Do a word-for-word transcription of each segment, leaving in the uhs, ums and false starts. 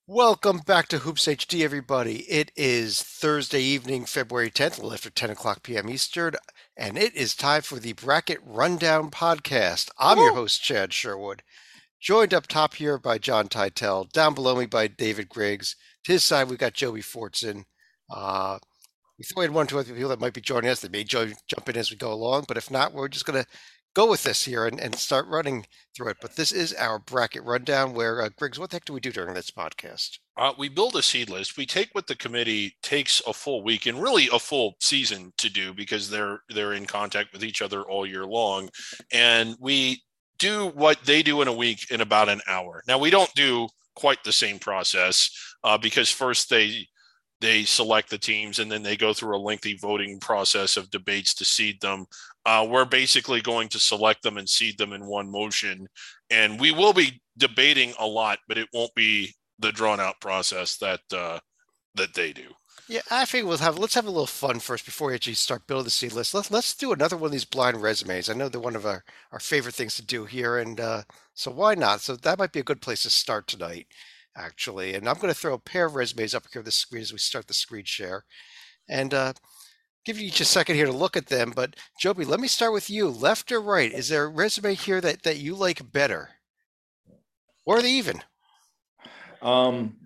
Welcome back to Hoops H D, everybody. It is Thursday evening, February tenth, a little after ten o'clock p m. Eastern, and it is time for the Bracket Rundown podcast. I'm your Woo! host, Chad Sherwood, joined up top here by John Titel, down below me by David Griggs. To his side, we got Joey Fortson. Uh, we thought we had one or two other people that might be joining us. They may join, jump in as we go along, but if not, we're just going to go with this here and, and start running through it. But this is our bracket rundown where, uh, Griggs, what the heck do we do during this podcast? Uh, we build a seed list. We take what the committee takes a full week and really a full season to do because they're they're in contact with each other all year long, and we do what they do in a week in about an hour. Now we don't do quite the same process uh, because first they they select the teams and then they go through a lengthy voting process of debates to seed them. Uh, we're basically going to select them and seed them in one motion, and we will be debating a lot, but it won't be the drawn out process that uh, that they do. Yeah, I think we'll have let's have a little fun first before we actually start building the seed list. Let's let's do another one of these blind resumes. I know they're one of our, our favorite things to do here, and uh, so why not? So that might be a good place to start tonight, actually. And I'm going to throw a pair of resumes up here on the screen as we start the screen share, and uh, give you each a second here to look at them. But Joby, let me start with you. Left or right? Is there a resume here that that you like better, or are they even? Um,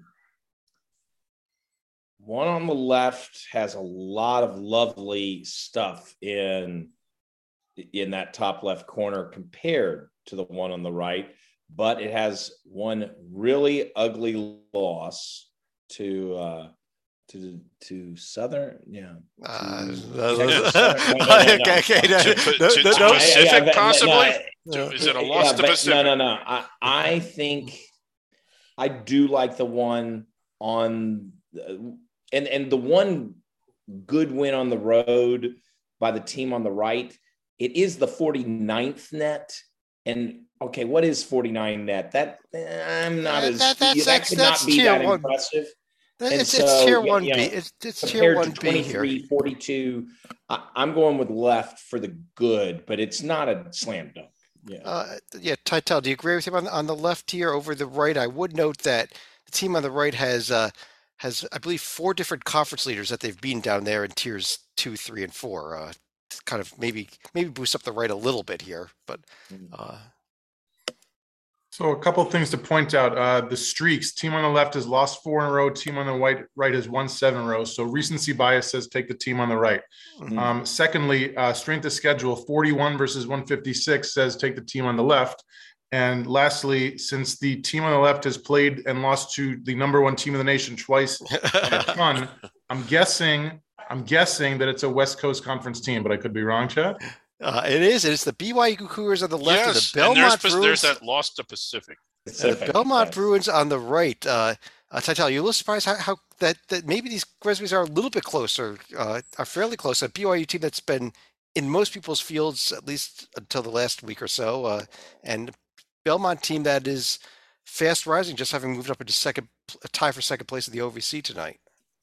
one on the left has a lot of lovely stuff in in that top left corner compared to the one on the right, but it has one really ugly loss to uh, to to Southern. Yeah. Uh, To okay, Texas Southern. No, no, no, no. okay, no, To, no, to, no, to no, I, yeah, Pacific, but, possibly? no, To, is it a loss yeah, to but Pacific? no, no, no. I I think I do like the one on, and and the one good win on the road by the team on the right. It is the forty-ninth net, and okay, what is forty-nine net? That eh, I'm not Uh, as that that's that that's could not that's be tier that one. impressive. And It's it's so tier yeah, one you B. know, It's it's tier compared to one B here. twenty-three, forty-two, I, I'm going with left for the good, but it's not a slam dunk. Yeah. Uh, yeah, Titel, do you agree with him on the, on the left here over the right? I would note that the team on the right has uh has I believe four different conference leaders that they've been down there in tiers two, three, and four. Uh, to kind of maybe maybe boost up the right a little bit here, but Mm. uh, So a couple of things to point out. Uh, the streaks, team on the left has lost four in a row. Team on the right, right has won seven in a row. So recency bias says take the team on the right. mhm. Mm. Um, secondly, uh, strength of schedule, forty-one versus one fifty-six says take the team on the left. And lastly, since the team on the left has played and lost to the number one team in the nation twice by a ton, I'm guessing I'm guessing that it's a West Coast Conference team, but I could be wrong, Chad. Uh, it is. It's the B Y U Cougars on the left and the Yes, and there's Belmont there's Bruins that loss to Pacific. and the Pacific, Belmont yes. Bruins on the right. Uh, uh, Titel, you're a little surprised how, how that, that maybe these resumes are a little bit closer, uh, are fairly close. A B Y U team that's been in most people's fields at least until the last week or so, uh, and Belmont team that is fast rising, just having moved up into second, a tie for second place in the O V C tonight.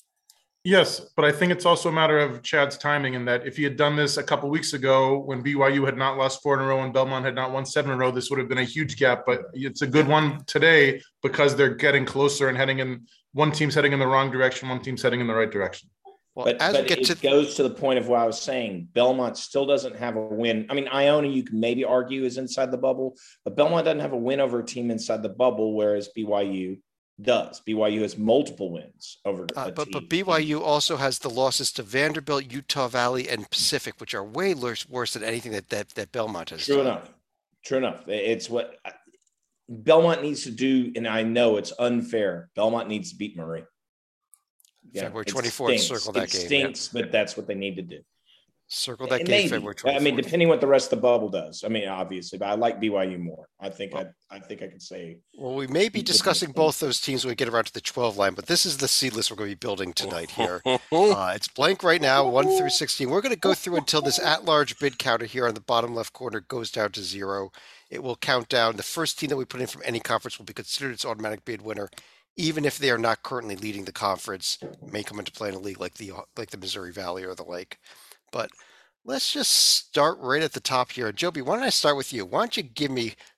Yes, but I think it's also a matter of Chad's timing in that if he had done this a couple weeks ago when B Y U had not lost four in a row and Belmont had not won seven in a row, this would have been a huge gap. But it's a good one today because they're getting closer and heading in. One team's heading in the wrong direction, one team's heading in the right direction. Well, But as we but get it to goes to the point of what I was saying. Belmont still doesn't have a win. I mean, Iona, you can maybe argue is inside the bubble, but Belmont doesn't have a win over a team inside the bubble, whereas B Y U does. B Y U has multiple wins over Uh, a but but team. B Y U also has the losses to Vanderbilt, Utah Valley, and Pacific, which are way worse, worse than anything that, that that Belmont has True done. enough. True enough. It's what Belmont needs to do, and I know it's unfair. Belmont needs to beat Murray. Yeah, February it twenty-fourth, stinks. circle that It game. Yeah. stinks, but that's what they need to do. Circle that And game, maybe. February I mean, twenty-fourth. depending what the rest of the bubble does. I mean, obviously, but I like B Y U more. I think I, I think I could say. Well, we may be discussing both those teams when we get around to the twelve line, but this is the seed list we're going to be building tonight here. Uh, it's blank right now, one through sixteen. We're going to go through until this at-large bid counter here on the bottom left corner goes down to zero. It will count down. The first team that we put in from any conference will be considered its automatic bid winner, even if they are not currently leading the conference, may come into play in a league like the like the Missouri Valley or the like. But let's just start right at the top here. Joby, why don't I start with you? Why don't you give me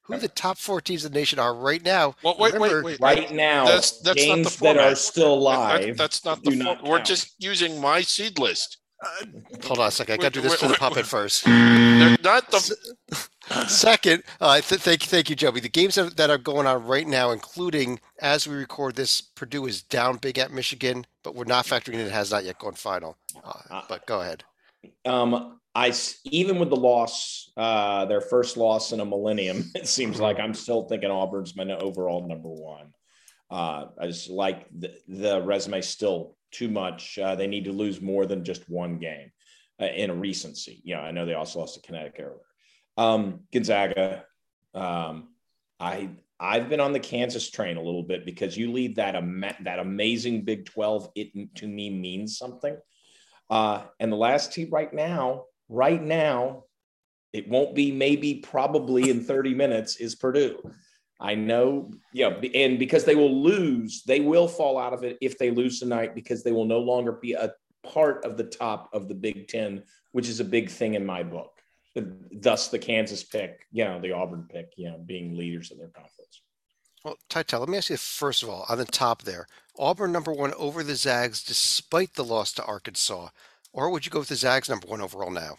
who the top four teams in the nation are right now. Well, wait, Remember, wait, wait. Right now, that's that's games not the that format. are still live. That, that's not do the. not For, we're count. just using my seed list. Uh, hold on a second. I got to do this Wait, to the wait, puppet wait. first. They're not the. Second, uh, th- thank you, thank you, Joby. The games that, that are going on right now, including as we record this, Purdue is down big at Michigan, but we're not factoring in it has not yet gone final. Uh, but go ahead. Um, I even with the loss, uh, their first loss in a millennium, it seems like I'm still thinking Auburn's my overall number one. Uh, I just like the, the resume still too much. Uh, they need to lose more than just one game uh, in a recency. Yeah, I know they also lost to Connecticut earlier. Um, Gonzaga. Um, I I've been on the Kansas train a little bit because you leave that ama- that amazing Big twelve. It to me means something. Uh, and the last team right now, right now, it won't be maybe probably in thirty minutes is Purdue. I know, yeah, and because they will lose, they will fall out of it if they lose tonight because they will no longer be a part of the top of the Big Ten, which is a big thing in my book. Thus, the Kansas pick, you know, the Auburn pick, you know, being leaders of their conference. Well, Tytel, let me ask you first of all, on the top there, Auburn number one over the Zags despite the loss to Arkansas, or would you go with the Zags number one overall now?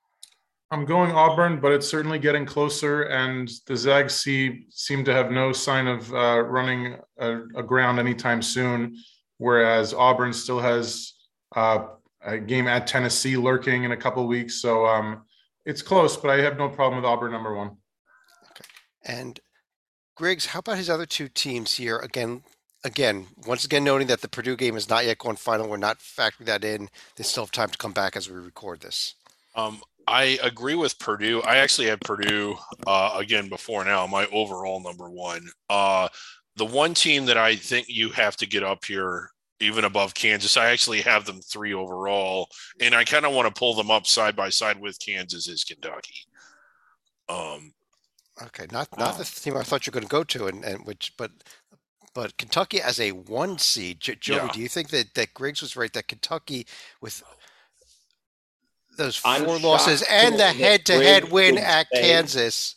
I'm going Auburn, but it's certainly getting closer, and the Zags see, seem to have no sign of uh, running a, a ground anytime soon, whereas Auburn still has uh, a game at Tennessee lurking in a couple of weeks. So um, it's close, but I have no problem with Auburn number one. Okay. And Griggs, how about his other two teams here? Again, again, once again, noting that the Purdue game is not yet going final. We're not factoring that in. They still have time to come back as we record this. Um, I agree with Purdue. I actually had Purdue uh, again before now, my overall number one. Uh, the one team that I think you have to get up here, even above Kansas, I actually have them three overall, and I kind of want to pull them up side by side with Kansas is Kentucky. Um, okay, not not the team I thought you were going to go to, and, and which, but but Kentucky as a one seed. J- Joey, Yeah. do you think that that Griggs was right that Kentucky with those four I'm losses shocked and the that head-to-head Griggs win would at say- Kansas?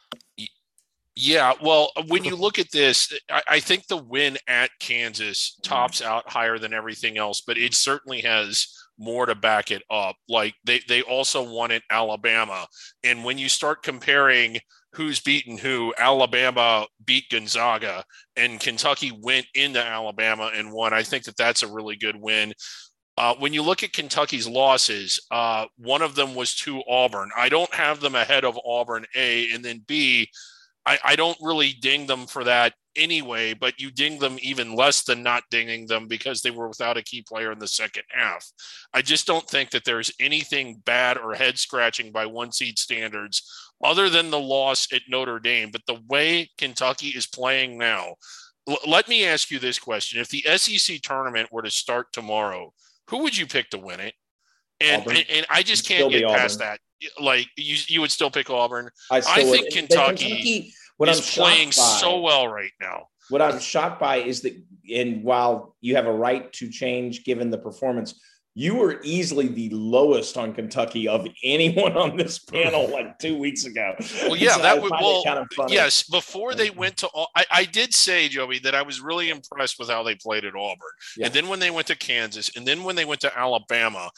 Yeah, well, when you look at this, I, I think the win at Kansas tops out higher than everything else, but it certainly has more to back it up. Like they, they also won at Alabama. And when you start comparing who's beaten who, Alabama beat Gonzaga and Kentucky went into Alabama and won. I think that that's a really good win. Uh, when you look at Kentucky's losses, uh, one of them was to Auburn. I don't have them ahead of Auburn, A, and then B, I, I don't really ding them for that anyway, but you ding them even less than not dinging them because they were without a key player in the second half. I just don't think that there's anything bad or head scratching by one seed standards other than the loss at Notre Dame. But the way Kentucky is playing now, l- let me ask you this question. If the S E C tournament were to start tomorrow, who would you pick to win it? And, and, and I just can't get past that. Like you, you would still pick Auburn. I, I think would. Kentucky, Kentucky what is I'm playing by, so well right now. What I'm shocked by is that, and while you have a right to change given the performance, you were easily the lowest on Kentucky of anyone on this panel like two weeks ago. Well, yeah, so that would well, kind of yes. Before they went to, I, I did say, Joey, that I was really impressed with how they played at Auburn, yeah. and then when they went to Kansas, and then when they went to Alabama.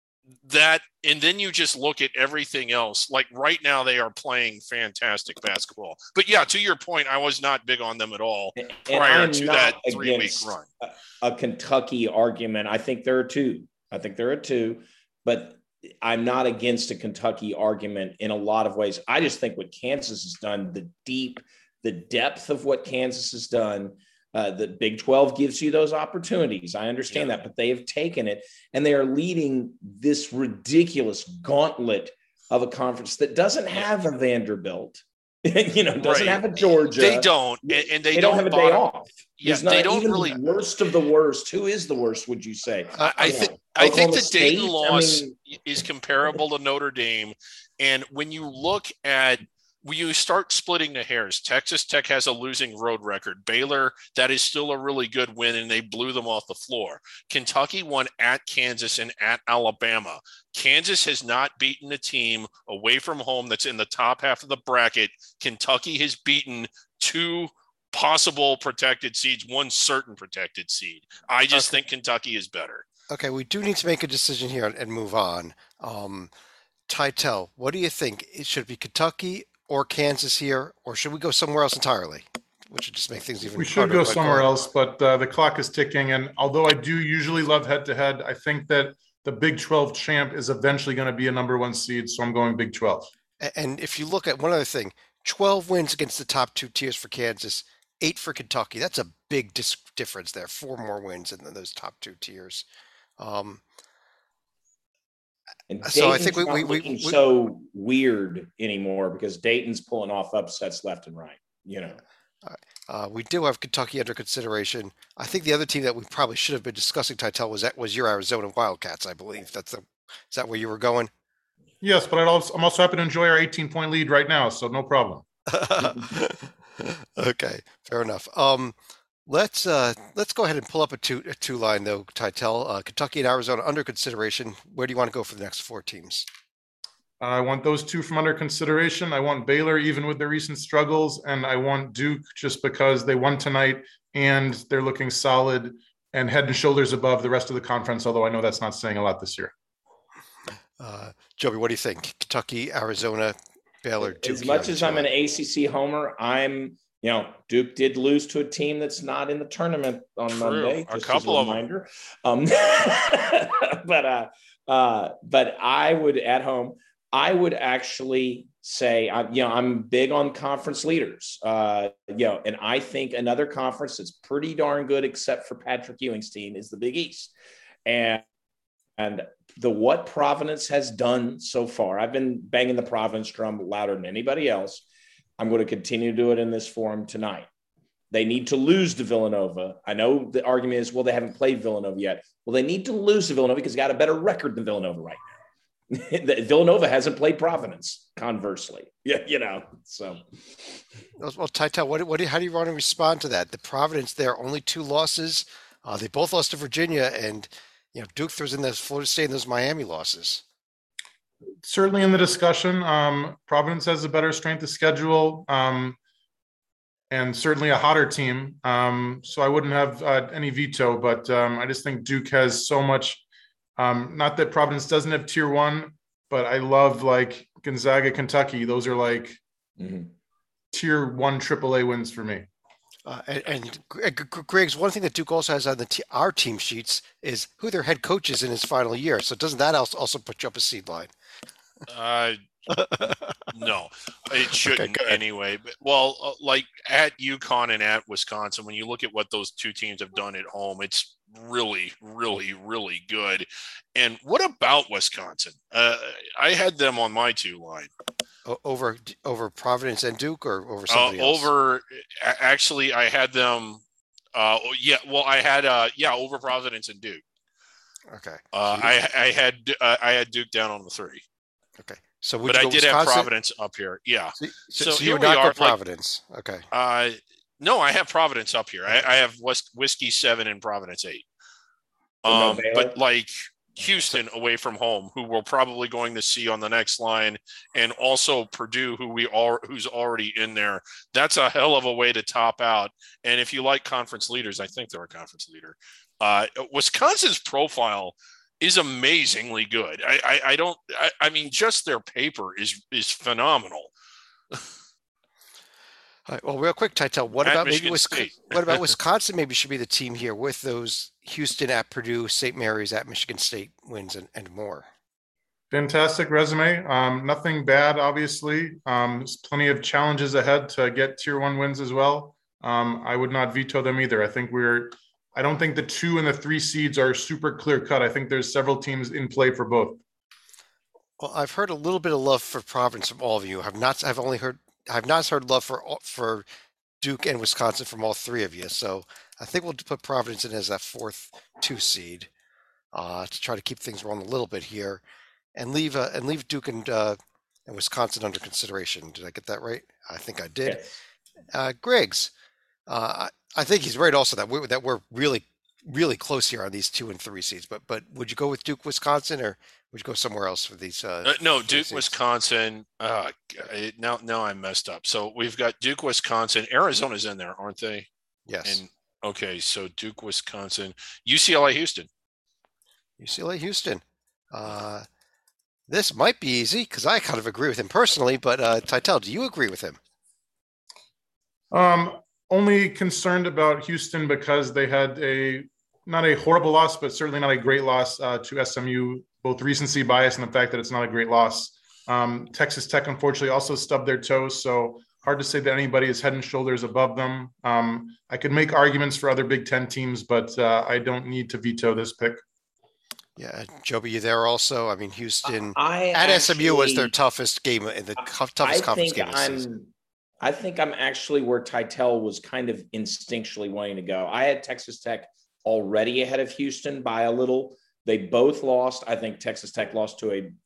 That and then you just look at everything else. Like right now, they are playing fantastic basketball. But yeah, to your point, I was not big on them at all and, prior and to that three-week run. A, a Kentucky argument. I think there are two. I think there are two, but I'm not against a Kentucky argument in a lot of ways. I just think what Kansas has done, the deep, the depth of what Kansas has done. Uh, the Big twelve gives you those opportunities. I understand yeah. that, but they have taken it and they are leading this ridiculous gauntlet of a conference that doesn't have a Vanderbilt, you know, doesn't right. have a Georgia. They don't, and, and they, they don't, don't have a bottom. day off. Yeah, not they don't even really. The worst of the worst. Who is the worst? Would you say? I, I think. I think the Dayton State? loss I mean, is comparable to Notre Dame, and when you look at you start splitting the hairs. Texas Tech has a losing road record. Baylor, that is still a really good win, and they blew them off the floor. Kentucky won at Kansas and at Alabama. Kansas has not beaten a team away from home that's in the top half of the bracket. Kentucky has beaten two possible protected seeds, one certain protected seed. I just okay. think Kentucky is better. Okay, we do need to make a decision here and move on. Um, Titel, what do you think? It should be Kentucky or Kansas here, or should we go somewhere else entirely? Which would just make things even We should go somewhere else, but uh, the clock is ticking. And although I do usually love head-to-head, I think that the Big twelve champ is eventually going to be a number one seed, so I'm going Big twelve. And if you look at one other thing, twelve wins against the top two tiers for Kansas, eight for Kentucky. That's a big dis- difference there. Four more wins in those top two tiers. Um, and so Dayton's I think we, not we, we, looking we so weird anymore because Dayton's pulling off upsets left and right. You know, uh, we do have Kentucky under consideration. I think the other team that we probably should have been discussing, Titel, was that was your Arizona Wildcats. I believe that's the. Is that where you were going? Yes, but I'd also, I'm also happy to enjoy our eighteen point lead right now, so no problem. Okay, fair enough. Um, let's uh, let's go ahead and pull up a two a two line though, Titel. Uh, Kentucky and Arizona under consideration. Where do you want to go for the next four teams? I want those two from under consideration. I want Baylor, even with their recent struggles, and I want Duke just because they won tonight and they're looking solid and head and shoulders above the rest of the conference. Although I know that's not saying a lot this year. Uh, Joby, what do you think? Kentucky, Arizona, Baylor, Duke. As much as I'm an A C C homer, I'm, you know, Duke did lose to a team that's not in the tournament on True. Monday. A Just couple as a of reminder. Um, but, uh, uh, but I would at home, I would actually say, I, you know, I'm big on conference leaders, uh, you know, and I think another conference that's pretty darn good, except for Patrick Ewing's team, is the Big East. And, and the what Providence has done so far, I've been banging the Providence drum louder than anybody else. I'm going to continue to do it in this forum tonight. They need to lose to Villanova. I know the argument is, well, they haven't played Villanova yet. Well, they need to lose to Villanova because they got a better record than Villanova right now. Villanova hasn't played Providence, conversely. Yeah, you know, so. Well, Titel, what, what, how do you want to respond to that? The Providence, there only two losses. Uh, they both lost to Virginia, and you know Duke throws in those Florida State and those Miami losses. Certainly in the discussion, um, Providence has a better strength of schedule um, and certainly a hotter team. Um, so I wouldn't have uh, any veto, but um, I just think Duke has so much. Um, not that Providence doesn't have tier one, but I love like Gonzaga, Kentucky. Those are like mm-hmm. tier one triple A wins for me. Uh, and, and Greg's one thing that Duke also has on the t- our team sheets is who their head coach is in his final year. So doesn't that also put you up a seed line? Uh, no, it shouldn't okay, anyway. But, well, uh, like at UConn and at Wisconsin, when you look at what those two teams have done at home, it's really, really, really good. And what about Wisconsin? Uh, I had them on my two line. Over over Providence and Duke, or over somebody uh, else? Over, actually, I had them. Uh, yeah, well, I had uh, yeah, over Providence and Duke. Okay. Uh, I I had uh, I had Duke down on the three. Okay. So, but I did Wisconsin? have Providence up here. Yeah. So, so, so, so here you would we not are. go Providence. Like, okay. Uh, no, I have Providence up here. I, I have West Whiskey seven and Providence eight. Um, but like Houston away from home, who we're probably going to see on the next line, and also Purdue, who we are, who's already in there. That's a hell of a way to top out. And if you like conference leaders, I think they're a conference leader. Uh, Wisconsin's profile is amazingly good. I, I, I don't. I, I mean, just their paper is is phenomenal. All right, well, real quick, Titel, what about maybe Wisconsin? What about Wisconsin? Maybe should be the team here with those Houston at Purdue, Saint Mary's at Michigan State wins and, and more. Fantastic resume. Um, nothing bad, obviously. Um, there's plenty of challenges ahead to get tier one wins as well. Um, I would not veto them either. I think we're. I don't think the two and the three seeds are super clear cut. I think there's several teams in play for both. Well, I've heard a little bit of love for Providence from all of you. I've not. I've only heard. I've not heard love for for Duke and Wisconsin from all three of you. So I think we'll put Providence in as that fourth two seed uh, to try to keep things rolling a little bit here, and leave uh, and leave Duke and uh, and Wisconsin under consideration. Did I get that right? I think I did. Yes. Uh, Griggs, uh, I, I think he's right also that we're, that we're really, really close here on these two and three seeds. But but would you go with Duke, Wisconsin, or would you go somewhere else for these? Uh, Uh, no, three Duke, seeds? Wisconsin. Uh, g- now, now I'm messed up. So we've got Duke, Wisconsin. Arizona's in there, aren't they? Yes. And okay, so Duke, Wisconsin, U C L A, Houston. U C L A, Houston. Uh, this might be easy because I kind of agree with him personally. But uh, Titel, do you agree with him? Um, only concerned about Houston because they had a not a horrible loss, but certainly not a great loss uh, to S M U. Both recency bias and the fact that it's not a great loss. Um, Texas Tech, unfortunately, also stubbed their toes, so hard to say that anybody is head and shoulders above them. Um, I could make arguments for other Big Ten teams, but uh, I don't need to veto this pick. Yeah, Joby, you there also? I mean, Houston I at S M U was their actually- toughest game in the toughest I conference think game of the season. I'm. I think I'm actually where Titel was kind of instinctually wanting to go. I had Texas Tech already ahead of Houston by a little. They both lost. I think Texas Tech lost to a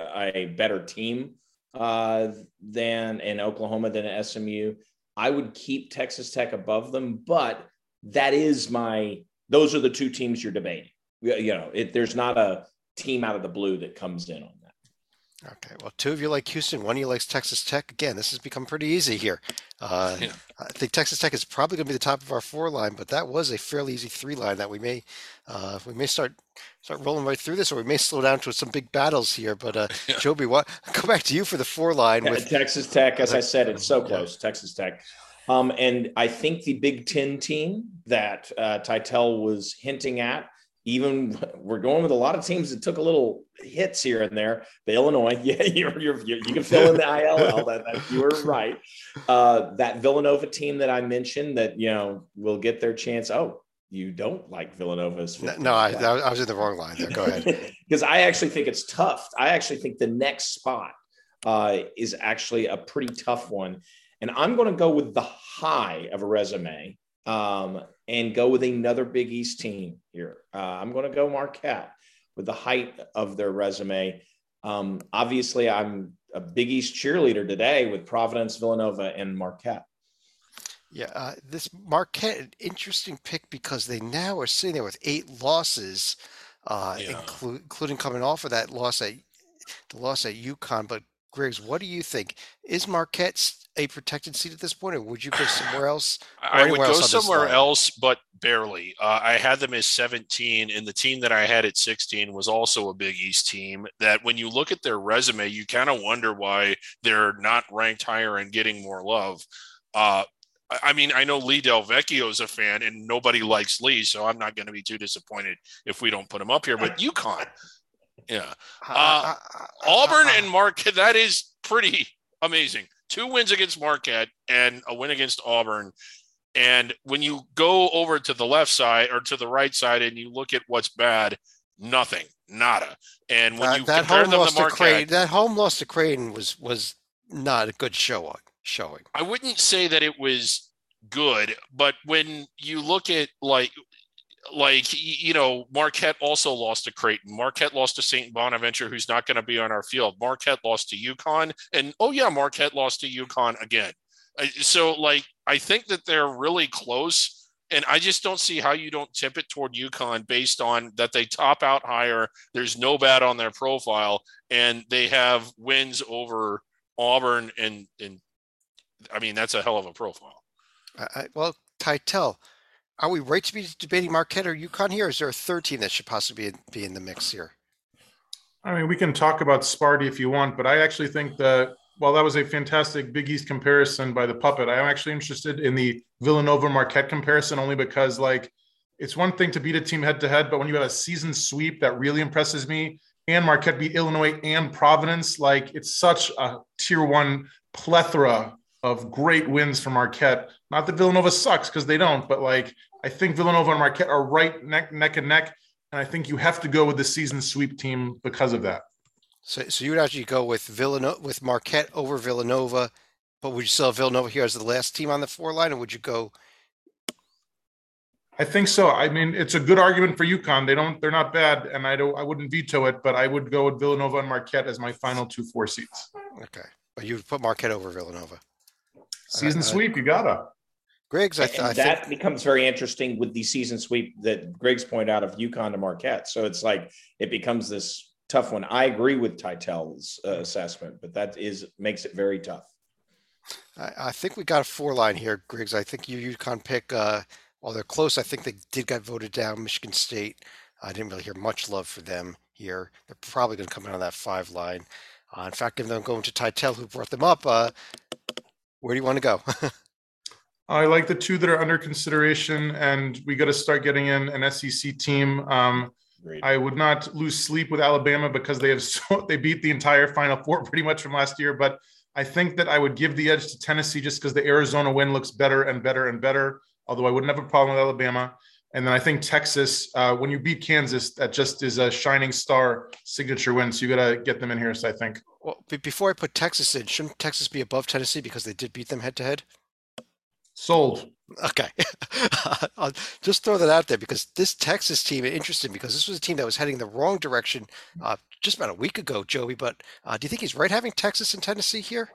a better team uh, than in Oklahoma than S M U. I would keep Texas Tech above them, but that is my. Those are the two teams you're debating. You know, it, there's not a team out of the blue that comes in on that. Okay, well, two of you like Houston, one of you likes Texas Tech. Again, this has become pretty easy here. Uh, Yeah. I think Texas Tech is probably going to be the top of our four line, but that was a fairly easy three line that we may uh, we may start start rolling right through this, or we may slow down to some big battles here. But uh, Yeah. Joby, what go back to you for the four line with Texas Tech, as I said, it's so Yeah. close. Texas Tech, um, and I think the Big Ten team that uh, Titel was hinting at. Even we're going with a lot of teams that took a little hits here and there. But Illinois, yeah, you're, you're, you're, you can fill in the I L L. That, that you were right. Uh, that Villanova team that I mentioned, that you know will get their chance. Oh, you don't like Villanova's? no, no I, I was in the wrong line there. Go ahead. Because I actually think it's tough. I actually think the next spot uh, is actually a pretty tough one, and I'm going to go with the high of a resume. Um, and go with another Big East team here. Uh, I'm going to go Marquette with the height of their resume. Um, obviously, I'm a Big East cheerleader today with Providence, Villanova, and Marquette. Yeah, uh, this Marquette, an interesting pick because they now are sitting there with eight losses, uh, Yeah. inclu- including coming off of that loss at the loss at UConn. But Griggs, what do you think? Is Marquette a protected seat at this point, or would you go somewhere else? I would anywhere go else on this somewhere line? else, but barely. Uh, I had them as seventeen, and the team that I had at sixteen was also a Big East team. That when you look at their resume, you kind of wonder why they're not ranked higher and getting more love. Uh, I I mean, I know Lee Del Vecchio is a fan, and nobody likes Lee, so I'm not going to be too disappointed if we don't put him up here. But UConn, yeah, Uh, Uh, uh, uh, Auburn uh, and Marquette, that is pretty amazing. Two wins against Marquette and a win against Auburn. And when you go over to the left side or to the right side and you look at what's bad, nothing, nada. And when uh, you that compare home them loss to to Marquette, Creighton, that home loss to Creighton was was not a good show showing. I wouldn't say that it was good, but when you look at like, like, you know, Marquette also lost to Creighton. Marquette lost to Saint Bonaventure, who's not going to be on our field. Marquette lost to UConn. And, oh, yeah, Marquette lost to UConn again. So, like, I think that they're really close. And I just don't see how you don't tip it toward UConn based on that they top out higher. There's no bad on their profile. And they have wins over Auburn. And, and I mean, that's a hell of a profile. I, I, well, Titel, are we right to be debating Marquette or UConn here? Or is there a third team that should possibly be, be in the mix here? I mean, we can talk about Sparty if you want, but I actually think that while that was a fantastic Big East comparison by the puppet, I'm actually interested in the Villanova Marquette comparison only because, like, it's one thing to beat a team head to head, but when you have a season sweep that really impresses me, and Marquette beat Illinois and Providence, like, it's such a tier one plethora of great wins for Marquette. Not that Villanova sucks, because they don't, but like, I think Villanova and Marquette are right neck, neck and neck. And I think you have to go with the season sweep team because of that. So, so you would actually go with Villanova, with Marquette over Villanova, but would you still have Villanova here as the last team on the four line, or would you go? I think so. I mean, it's a good argument for UConn. They don't, they're not bad, and I don't, I wouldn't veto it, but I would go with Villanova and Marquette as my final two four seeds. Okay, but you put Marquette over Villanova. Season Uh, sweep, you gotta. Griggs, I, th- and I that think becomes very interesting with the season sweep that Griggs pointed out of UConn to Marquette. So it's like it becomes this tough one. I agree with Titel's uh, assessment, but that is makes it very tough. I, I think we got a four line here, Griggs. I think you UConn pick. Uh, while they're close, I think they did get voted down. Michigan State. I didn't really hear much love for them here. They're probably going to come in on that five line. Uh, in fact, given them going to Titel, who brought them up, uh, where do you want to go? I like the two that are under consideration, and we got to start getting in an S E C team. Um, I would not lose sleep with Alabama because they have so, they beat the entire Final Four pretty much from last year. But I think that I would give the edge to Tennessee just because the Arizona win looks better and better and better. Although I wouldn't have a problem with Alabama. And then I think Texas, uh, when you beat Kansas, that just is a shining star signature win. So you got to get them in here. So I think. Well, b- before I put Texas in, shouldn't Texas be above Tennessee because they did beat them head to head? Sold. Okay. I'll just throw that out there because this Texas team is interesting because this was a team that was heading the wrong direction uh, just about a week ago, Joey. But uh, do you think he's right having Texas and Tennessee here?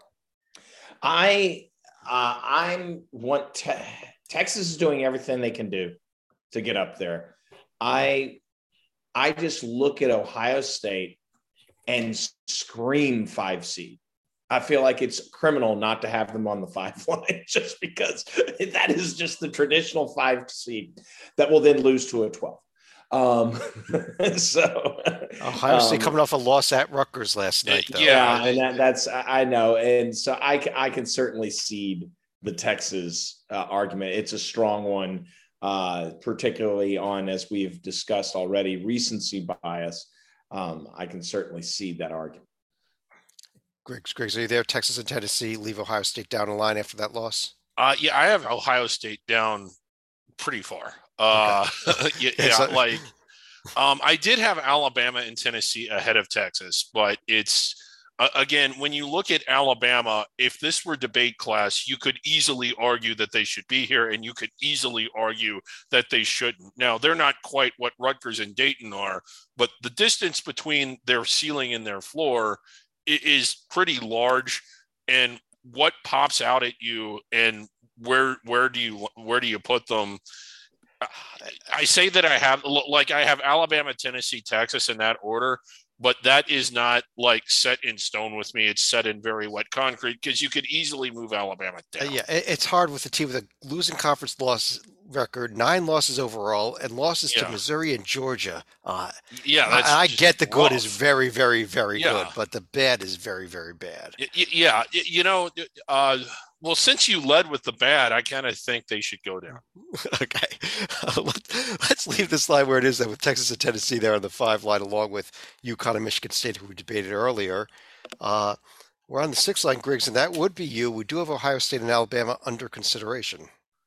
I uh, I'm want te- Texas is doing everything they can do to get up there. I I just look at Ohio State and scream five seed. I feel like it's criminal not to have them on the five line just because that is just the traditional five seed that will then lose to a twelve. Um, so Ohio State um, coming off a loss at Rutgers last night, though. Yeah, and that, that's I know, and so I I can certainly cede the Texas uh, argument. It's a strong one, uh, particularly on, as we've discussed already, recency bias. Um, I can certainly cede that argument. Griggs, Griggs, are you there? Texas and Tennessee leave Ohio State down the line after that loss? Uh, yeah, I have Ohio State down pretty far. Uh, okay. yeah, yeah so- like um, I did have Alabama and Tennessee ahead of Texas, but it's uh, again, when you look at Alabama, if this were debate class, you could easily argue that they should be here, and you could easily argue that they shouldn't. Now, they're not quite what Rutgers and Dayton are, but the distance between their ceiling and their floor is pretty large, and what pops out at you and where where do you where do you put them? I say that I have like I have Alabama, Tennessee, Texas in that order, but that is not like set in stone with me. It's set in very wet concrete because you could easily move Alabama down. Uh, yeah, it's hard with a team with a losing conference loss record, nine losses overall, and losses yeah. to Missouri and Georgia. Uh, yeah, that's I, I get the good rough. is very, very, very yeah. good, but the bad is very, very bad. Yeah, you know, uh, well, since you led with the bad, I kind of think they should go down. Okay, uh, let's leave this line where it is. Then with Texas and Tennessee there on the five line, along with UConn and Michigan State, who we debated earlier. Uh, we're on the six line, Griggs, and that would be you. We do have Ohio State and Alabama under consideration.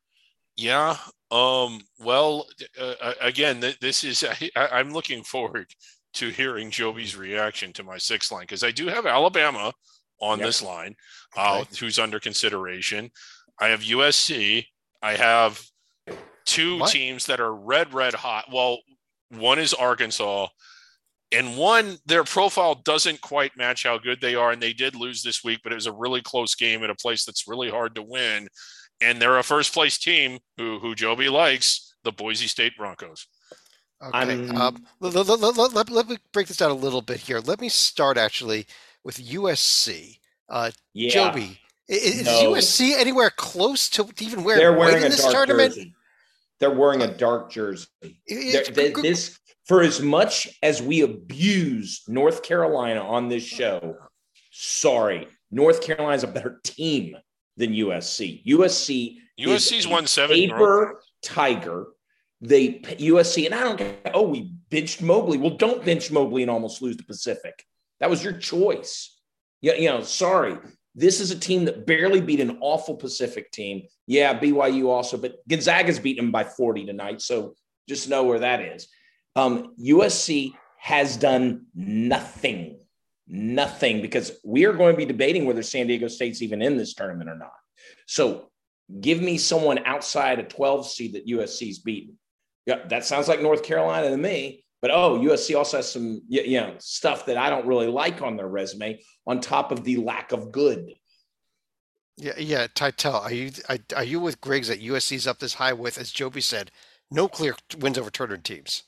Yeah. Um, well, uh, again, th- this is, I, I'm looking forward to hearing Joby's reaction to my six line, because I do have Alabama on yep. this line, uh, okay. who's under consideration. I have U S C. I have two what? teams that are red, red hot. Well, one is Arkansas, and one, their profile doesn't quite match how good they are, and they did lose this week, but it was a really close game at a place that's really hard to win. And they're a first-place team who who Joby likes, the Boise State Broncos. Okay. Um, let, let, let, let, let me break this down a little bit here. Let me start, actually, with U S C. Uh, yeah. Joby, is, no. is U S C anywhere close to even wearing They're white wearing in a this dark tournament? Jersey. They're wearing a dark jersey. They're, they, this, for as much as we abuse North Carolina on this show, sorry, North Carolina's a better team than U S C. U S C U S C's won seven. Paper tiger. They U S C, and I don't care. Oh, we benched Mobley. Well, don't bench Mobley and almost lose the Pacific. That was your choice. Yeah, you know, sorry. This is a team that barely beat an awful Pacific team. Yeah, B Y U also, but Gonzaga's beaten them by forty tonight. So just know where that is. Um, U S C has done nothing. Nothing, because we are going to be debating whether San Diego State's even in this tournament or not. So give me someone outside a twelve seed that U S C's beaten. Yeah, that sounds like North Carolina to me. But oh, U S C also has some you know stuff that I don't really like on their resume. On top of the lack of good. Yeah, yeah. Titel, are you are you with Griggs that U S C's up this high with, as Joby said, no clear wins over Turner teams?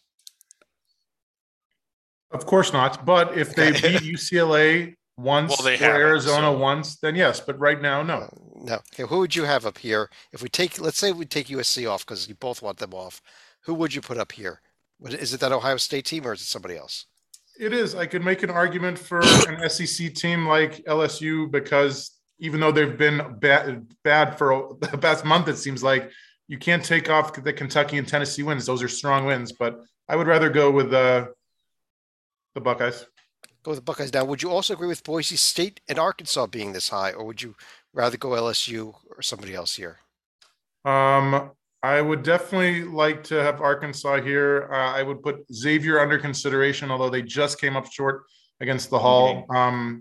Of course not. But if they Okay. beat U C L A once Well, they or haven't, Arizona so- once, then yes. But right now, no. Uh, no. Okay, who would you have up here if we take? Let's say we take U S C off because you both want them off. Who would you put up here? Would- Is it that Ohio State team or is it somebody else? It is. I could make an argument for an S E C team like L S U because even though they've been bad, bad for the past month, it seems like you can't take off the Kentucky and Tennessee wins. Those are strong wins, but I would rather go with uh, the Buckeyes. Go with the Buckeyes. Now, would you also agree with Boise State and Arkansas being this high, or would you rather go L S U or somebody else here? Um, I would definitely like to have Arkansas here. Uh, I would put Xavier under consideration, although they just came up short against the Hall. Um,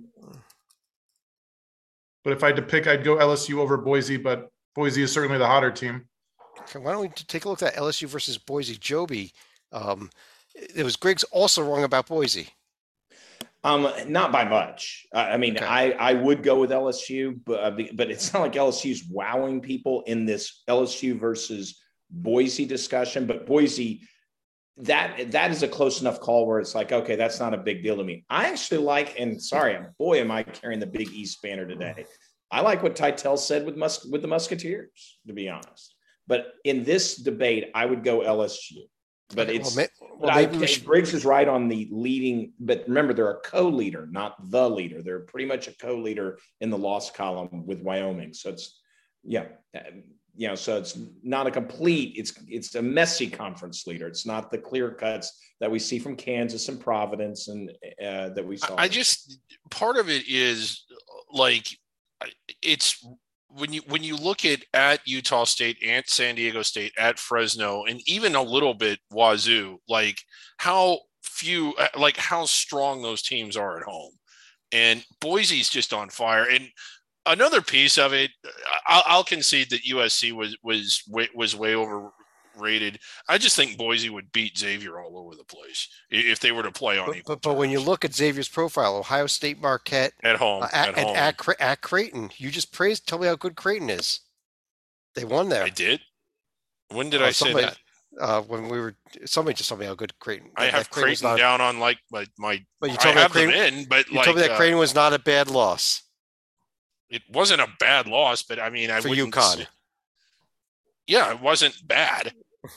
but if I had to pick, I'd go L S U over Boise, but Boise is certainly the hotter team. Okay, why don't we take a look at L S U versus Boise? Joby, um, it was Griggs also wrong about Boise. Um, not by much. Uh, I mean, Okay. I, I would go with L S U, but uh, but it's not like L S U's wowing people in this L S U versus Boise discussion. But Boise, that that is a close enough call where it's like, okay, that's not a big deal to me. I actually like, and sorry, boy, am I carrying the Big East banner today. I like what Titel said with Mus- with the Musketeers, to be honest. But in this debate, I would go L S U. But Okay, it's well, may- but well, I, maybe we should. Briggs is right on the leading. But remember, they're a co-leader, not the leader. They're pretty much a co-leader in the loss column with Wyoming. So it's yeah, you know, so it's not a complete. It's it's a messy conference leader. It's not the clear cuts that we see from Kansas and Providence and uh, that we saw. I just part of it is like it's when you when you look at at Utah State, at San Diego State, at Fresno, and even a little bit Wazoo, like how few, like how strong those teams are at home, and Boise's just on fire. And another piece of it, I'll, I'll concede that U S C was was was way overrated. I just think Boise would beat Xavier all over the place if they were to play on But, equal but, but when you terms. look at Xavier's profile, Ohio State, Marquette, at home, uh, at, at and home, at, Cre- at Creighton, you just praised. Tell me how good Creighton is. They won there. I did. When did Oh, I say somebody- that? Uh, when we were, somebody just told me how good Creighton. I that have Creighton was Creighton not- down on like my, my But you I told me that have them Creighton. in, but You like told me that uh, Creighton was not a bad loss it wasn't a bad loss, but I mean, I for wouldn't. UConn. say- Yeah, it wasn't bad.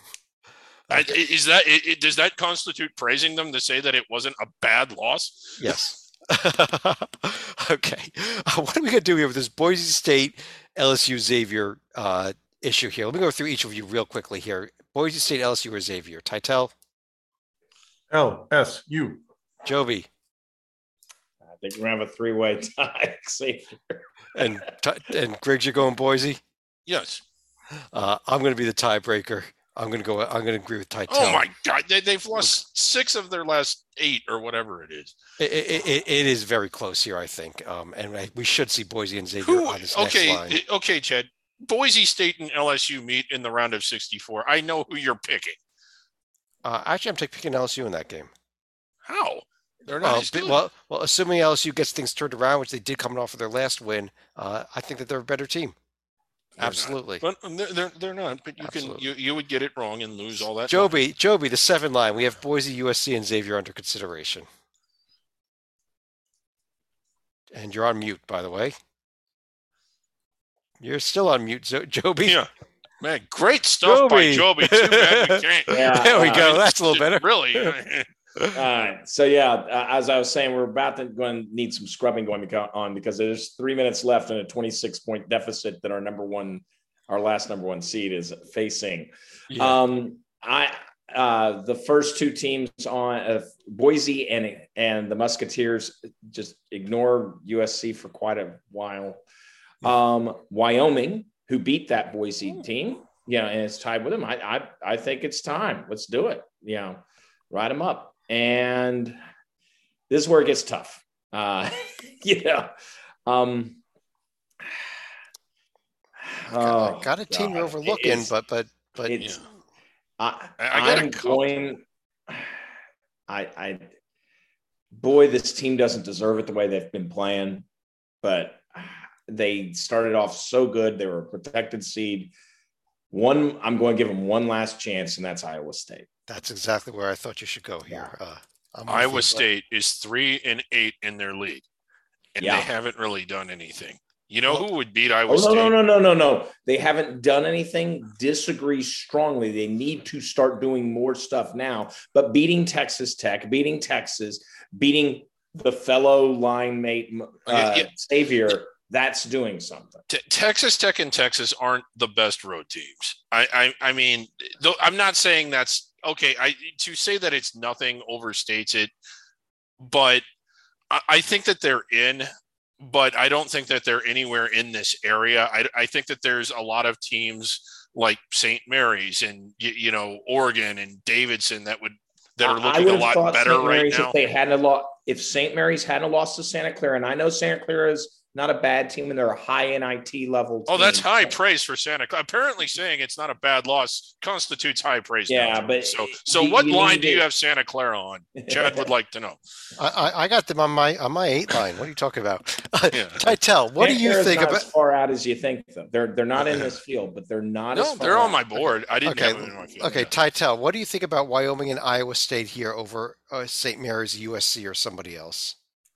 I, Okay. is that it, it- does that constitute praising them to say that it wasn't a bad loss? Yes. Okay. Uh, what are we going to do here with this Boise State, L S U, Xavier uh, issue here? Let me go through each of you real quickly here. Boise State, L S U, or Xavier? Titel, L S U. Joby, I think we're gonna have a three-way tie. Xavier. and and Griggs, you're going Boise. Yes. Uh, I'm going to be the tiebreaker. I'm going to go. I'm going to agree with Titel. Oh my God, they, they've lost six of their last eight or whatever it is. It, it, it, it is very close here, I think, um, and I, we should see Boise and Xavier Who? on this Okay, next line. okay, Chad. Boise State and L S U meet in the round of sixty-four. I know who you're picking. Uh, actually, I'm taking picking L S U in that game. How? They're not Uh, as but- good. well, well, assuming L S U gets things turned around, which they did coming off of their last win, uh, I think that they're a better team. They're not. Absolutely. But they're, they're they're not. But you Absolutely. can you, you would get it wrong and lose all that. Joby, Joby, the seven line. We have Boise, U S C, and Xavier under consideration. And you're on mute, by the way. You're still on mute, Zo- Joby. Yeah, man, great stuff by Joby. Joby. Too bad we can't. Yeah. There we uh, go. That's a little better. Really. All right. So yeah, uh, as I was saying, we're about to go and need some scrubbing going to on because there's three minutes left in a twenty-six point deficit that our number one, our last number one seed is facing. Yeah. Um, I uh, the first two teams on uh, Boise and and the Musketeers just ignore U S C for quite a while. Um, Wyoming, who beat that Boise team, yeah, and it's tied with them. I I I think it's time. Let's do it. You know, ride them up. And this is where it gets tough. Uh, you know, um, got, oh, got a team God. you're overlooking, It's- but but but it's, I, I got I'm a couple. going. I, I, boy, this team doesn't deserve it the way they've been playing, but they started off so good. They were a protected seed. One, I'm going to give them one last chance, and that's Iowa State. That's exactly where I thought you should go here. Yeah. Uh, I'm with Iowa you. State is three and eight in their league, and Yeah. they haven't really done anything. You know Well- who would beat Iowa Oh, no, State? no, no, no, no, no. They haven't done anything. Disagree strongly. They need to start doing more stuff now. But beating Texas Tech, beating Texas, beating the fellow line mate uh, Yeah, yeah. Xavier, that's doing something. T- Texas Tech and Texas aren't the best road teams. I, I, I mean, though I'm not saying that's okay. I to say that it's nothing overstates it, but I, I think that they're in. But I don't think that they're anywhere in this area. I, I think that there's a lot of teams like Saint Mary's and you, you know Oregon and Davidson that would that are I looking would a have lot thought better Saint right Mary's now. if they hadn't lost, if Saint Mary's hadn't lost to Santa Clara, and I know Santa Clara is not a bad team and they're a high N I T level. Oh, team. that's high praise for Santa Clara. Apparently, saying it's not a bad loss constitutes high praise. Yeah, now. but so so you- what you line need do you to- have Santa Clara on? Chad would like to know. I, I, I got them on my on my eight line. What are you talking about? Yeah. Titel, what do Santa you Clara's think not about? as far out as you think? Though they're they're not in this field, but they're not. as No, far they're on out. my board. I didn't Okay, have them in my field. okay, yet. Titel, what do you think about Wyoming and Iowa State here over uh, Saint Mary's, U S C, or somebody else?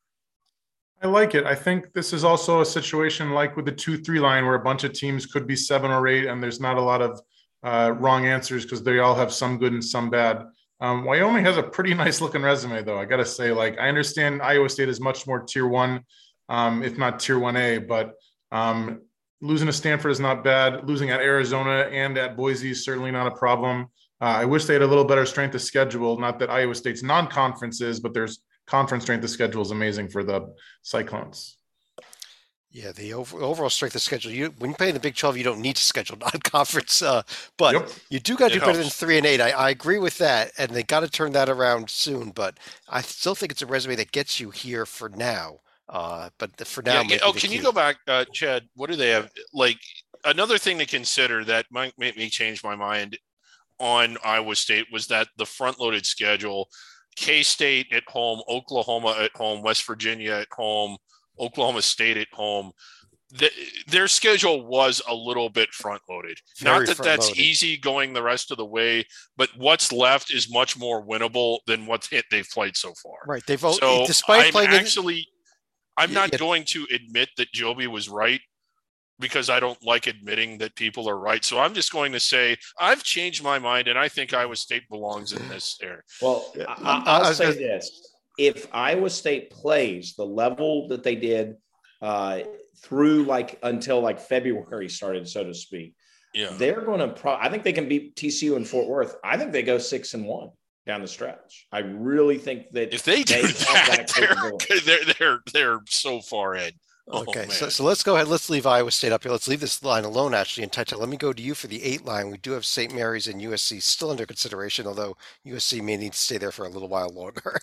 I like it. I think this is also a situation like with the two three line where a bunch of teams could be seven or eight, and there's not a lot of uh, wrong answers because they all have some good and some bad. Um, Wyoming has a pretty nice looking resume, though. I got to say, like, I understand Iowa State is much more tier one, um, if not tier one A, but um, losing to Stanford is not bad. Losing at Arizona and at Boise is certainly not a problem. Uh, I wish they had a little better strength of schedule. Not that Iowa State's non-conference is, but there's conference strength of schedule is amazing for the Cyclones. Yeah, the over, overall strength of schedule. You when you play in the Big twelve, you don't need to schedule non-conference, uh, but Yep. you do got to It do better than helps. three and eight. I, I agree with that, and they got to turn that around soon. But I still think it's a resume that gets you here for now. Uh, but the, for now, Yeah, might be oh, the can you key. go back, uh, Chad? What do they have? Like another thing to consider that might make me change my mind on Iowa State was that the front-loaded schedule: K-State at home, Oklahoma at home, West Virginia at home, Oklahoma State at home. The, their schedule was a little bit front-loaded. Very Not that that's front-loaded. easy going the rest of the way, but what's left is much more winnable than what's hit they've played so far. Right, they've all, So despite I'm playing in- actually, I'm Yeah, not yeah. going to admit that Joby was right because I don't like admitting that people are right. So I'm just going to say I've changed my mind, and I think Iowa State belongs in this area. Well, Yeah. I, I- I'll I was say gonna- this: if Iowa State plays the level that they did uh, through like until like February started, so to speak, Yeah. they're going to. Pro- I think they can beat T C U in Fort Worth. I think they go six and one down the stretch. I really think that If they do have that, capability. they're, they're they're they're so far in. Oh, Okay, so, man. so let's go ahead. Let's leave Iowa State up here. Let's leave this line alone, actually, and Titel. Let me go to you for the eight line. We do have Saint Mary's and U S C still under consideration, although U S C may need to stay there for a little while longer.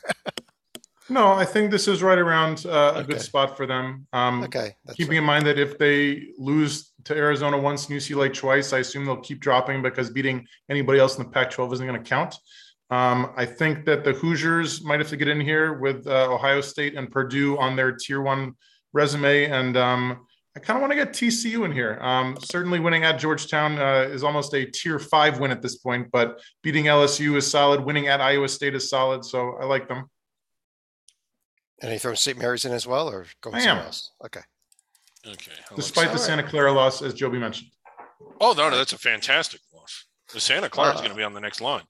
No, I think this is right around uh, a Okay. good spot for them. Um, Okay, that's keeping in mind that if they lose to Arizona once and U C L A twice, I assume they'll keep dropping because beating anybody else in the Pac twelve isn't going to count. Um, I think that the Hoosiers might have to get in here with uh, Ohio State and Purdue on their tier one resume. And um, I kind of want to get T C U in here. Um, certainly winning at Georgetown uh, is almost a tier five win at this point, but beating L S U is solid. Winning at Iowa State is solid. So I like them. And you throw Saint Mary's in as well, or going I am. somewhere else? Okay. Okay. Despite the All right. Santa Clara loss, as Joby mentioned. Oh no, no, that's a fantastic loss. The Santa Clara is Uh, going to be on the next line.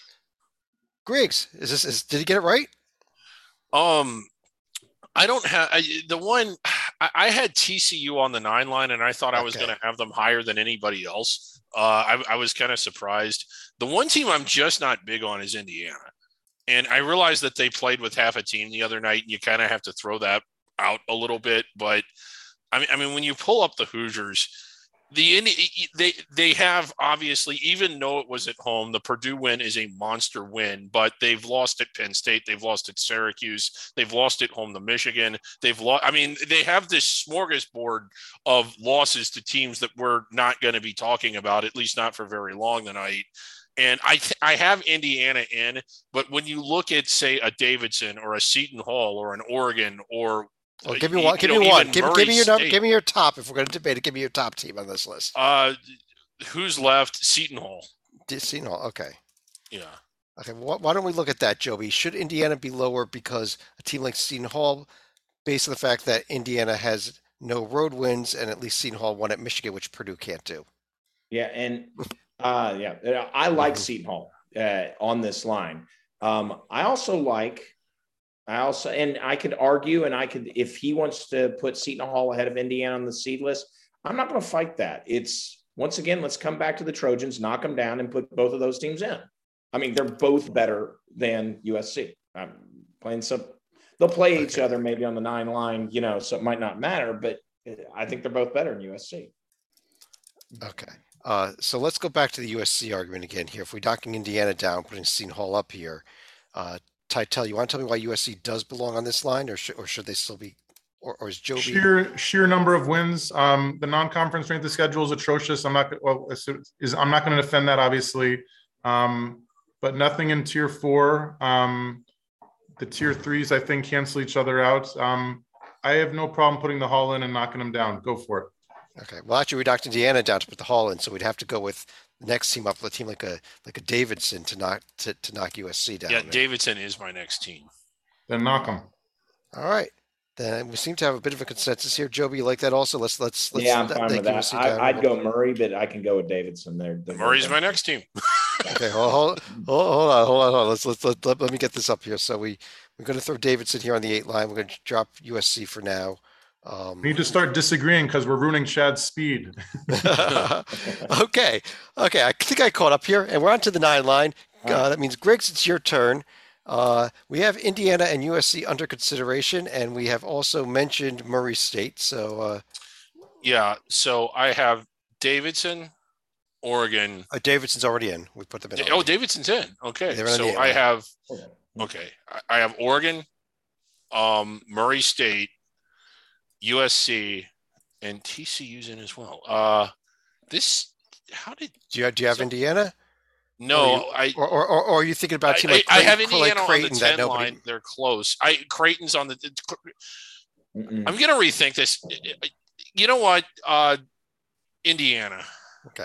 Griggs, is this? Is, did he get it right? Um, I don't have I, the one. I, I had T C U on the nine line, and I thought I was Okay. going to have them higher than anybody else. Uh, I, I was kind of surprised. The one team I'm just not big on is Indiana, and I realized that they played with half a team the other night, and you kind of have to throw that out a little bit. But I mean, I mean, when you pull up the Hoosiers, The they they have obviously, even though it was at home, the Purdue win is a monster win, but they've lost at Penn State, they've lost at Syracuse, they've lost at home to Michigan, they've lost. I mean, they have this smorgasbord of losses to teams that we're not going to be talking about, at least not for very long tonight. And I th- I have Indiana in, but when you look at, say, a Davidson or a Seton Hall or an Oregon or Well, give me one. Give know, me one. Give, give me your State. give me your top. If we're going to debate it, give me your top team on this list. Uh, who's left? Seton Hall. Seton Hall. Okay. Yeah. Okay. Wh- why don't we look at that, Joby? Should Indiana be lower because a team like Seton Hall, based on the fact that Indiana has no road wins and at least Seton Hall won at Michigan, which Purdue can't do? Yeah, and uh, yeah, I like mm-hmm. Seton Hall uh, on this line. Um, I also like. I also, and I could argue, and I could, if he wants to put Seton Hall ahead of Indiana on the seed list, I'm not going to fight that. It's, once again, let's come back to the Trojans, knock them down, and put both of those teams in. I mean, they're both better than U S C. I'm playing some, they'll play okay. each other maybe on the nine line, you know, so it might not matter, but I think they're both better than U S C. Okay. Uh, so let's go back to the U S C argument again here. If we're knocking Indiana down, putting Seton Hall up here, uh, Titel, you want to tell me why U S C does belong on this line, or should, or should they still be, or, or is Joby? Sheer sheer number of wins. Um, the non-conference strength of schedule is atrocious. I'm not well, is I'm not going to defend that, obviously, um, but nothing in tier four. Um, the tier threes, I think, cancel each other out. Um, I have no problem putting the Hall in and knocking them down. Go for it. Okay. Well, actually, we knocked Indiana down to put the Hall in, so we'd have to go with the next team up, a team like a like a Davidson to knock to, to knock U S C down. Yeah, there. Davidson is my next team. Then knock them. All right. Then we seem to have a bit of a consensus here. Joby, you like that also? Let's let's let's. Yeah, I'm fine with that. I, I'd go Murray, but I can go with Davidson there. Murray's my next team. Okay, hold, hold, hold, hold on, hold on, hold on. Let's let's let, let, let me get this up here. So we we're going to throw Davidson here on the eight line. We're going to drop U S C for now. Um, we need to start disagreeing because we're ruining Chad's speed. okay, okay. I think I caught up here, and we're on to the nine line. Uh, that means Griggs, it's your turn. Uh, we have Indiana and U S C under consideration, and we have also mentioned Murray State. So, uh, yeah. So I have Davidson, Oregon. Uh, Davidson's already in. We put them in. Oh, already. Davidson's in. Okay. In so I have. Okay, I have Oregon, um, Murray State, U S C, and T C U's in as well. Uh, this, how did do you do you have so, Indiana? No, or you, I or, or or or you thinking about a team like I, Creighton, I have Indiana like Creighton, on the ten nobody... line. They're close. I Creighton's on the. Mm-mm. I'm gonna rethink this. You know what? Uh, Indiana. Okay.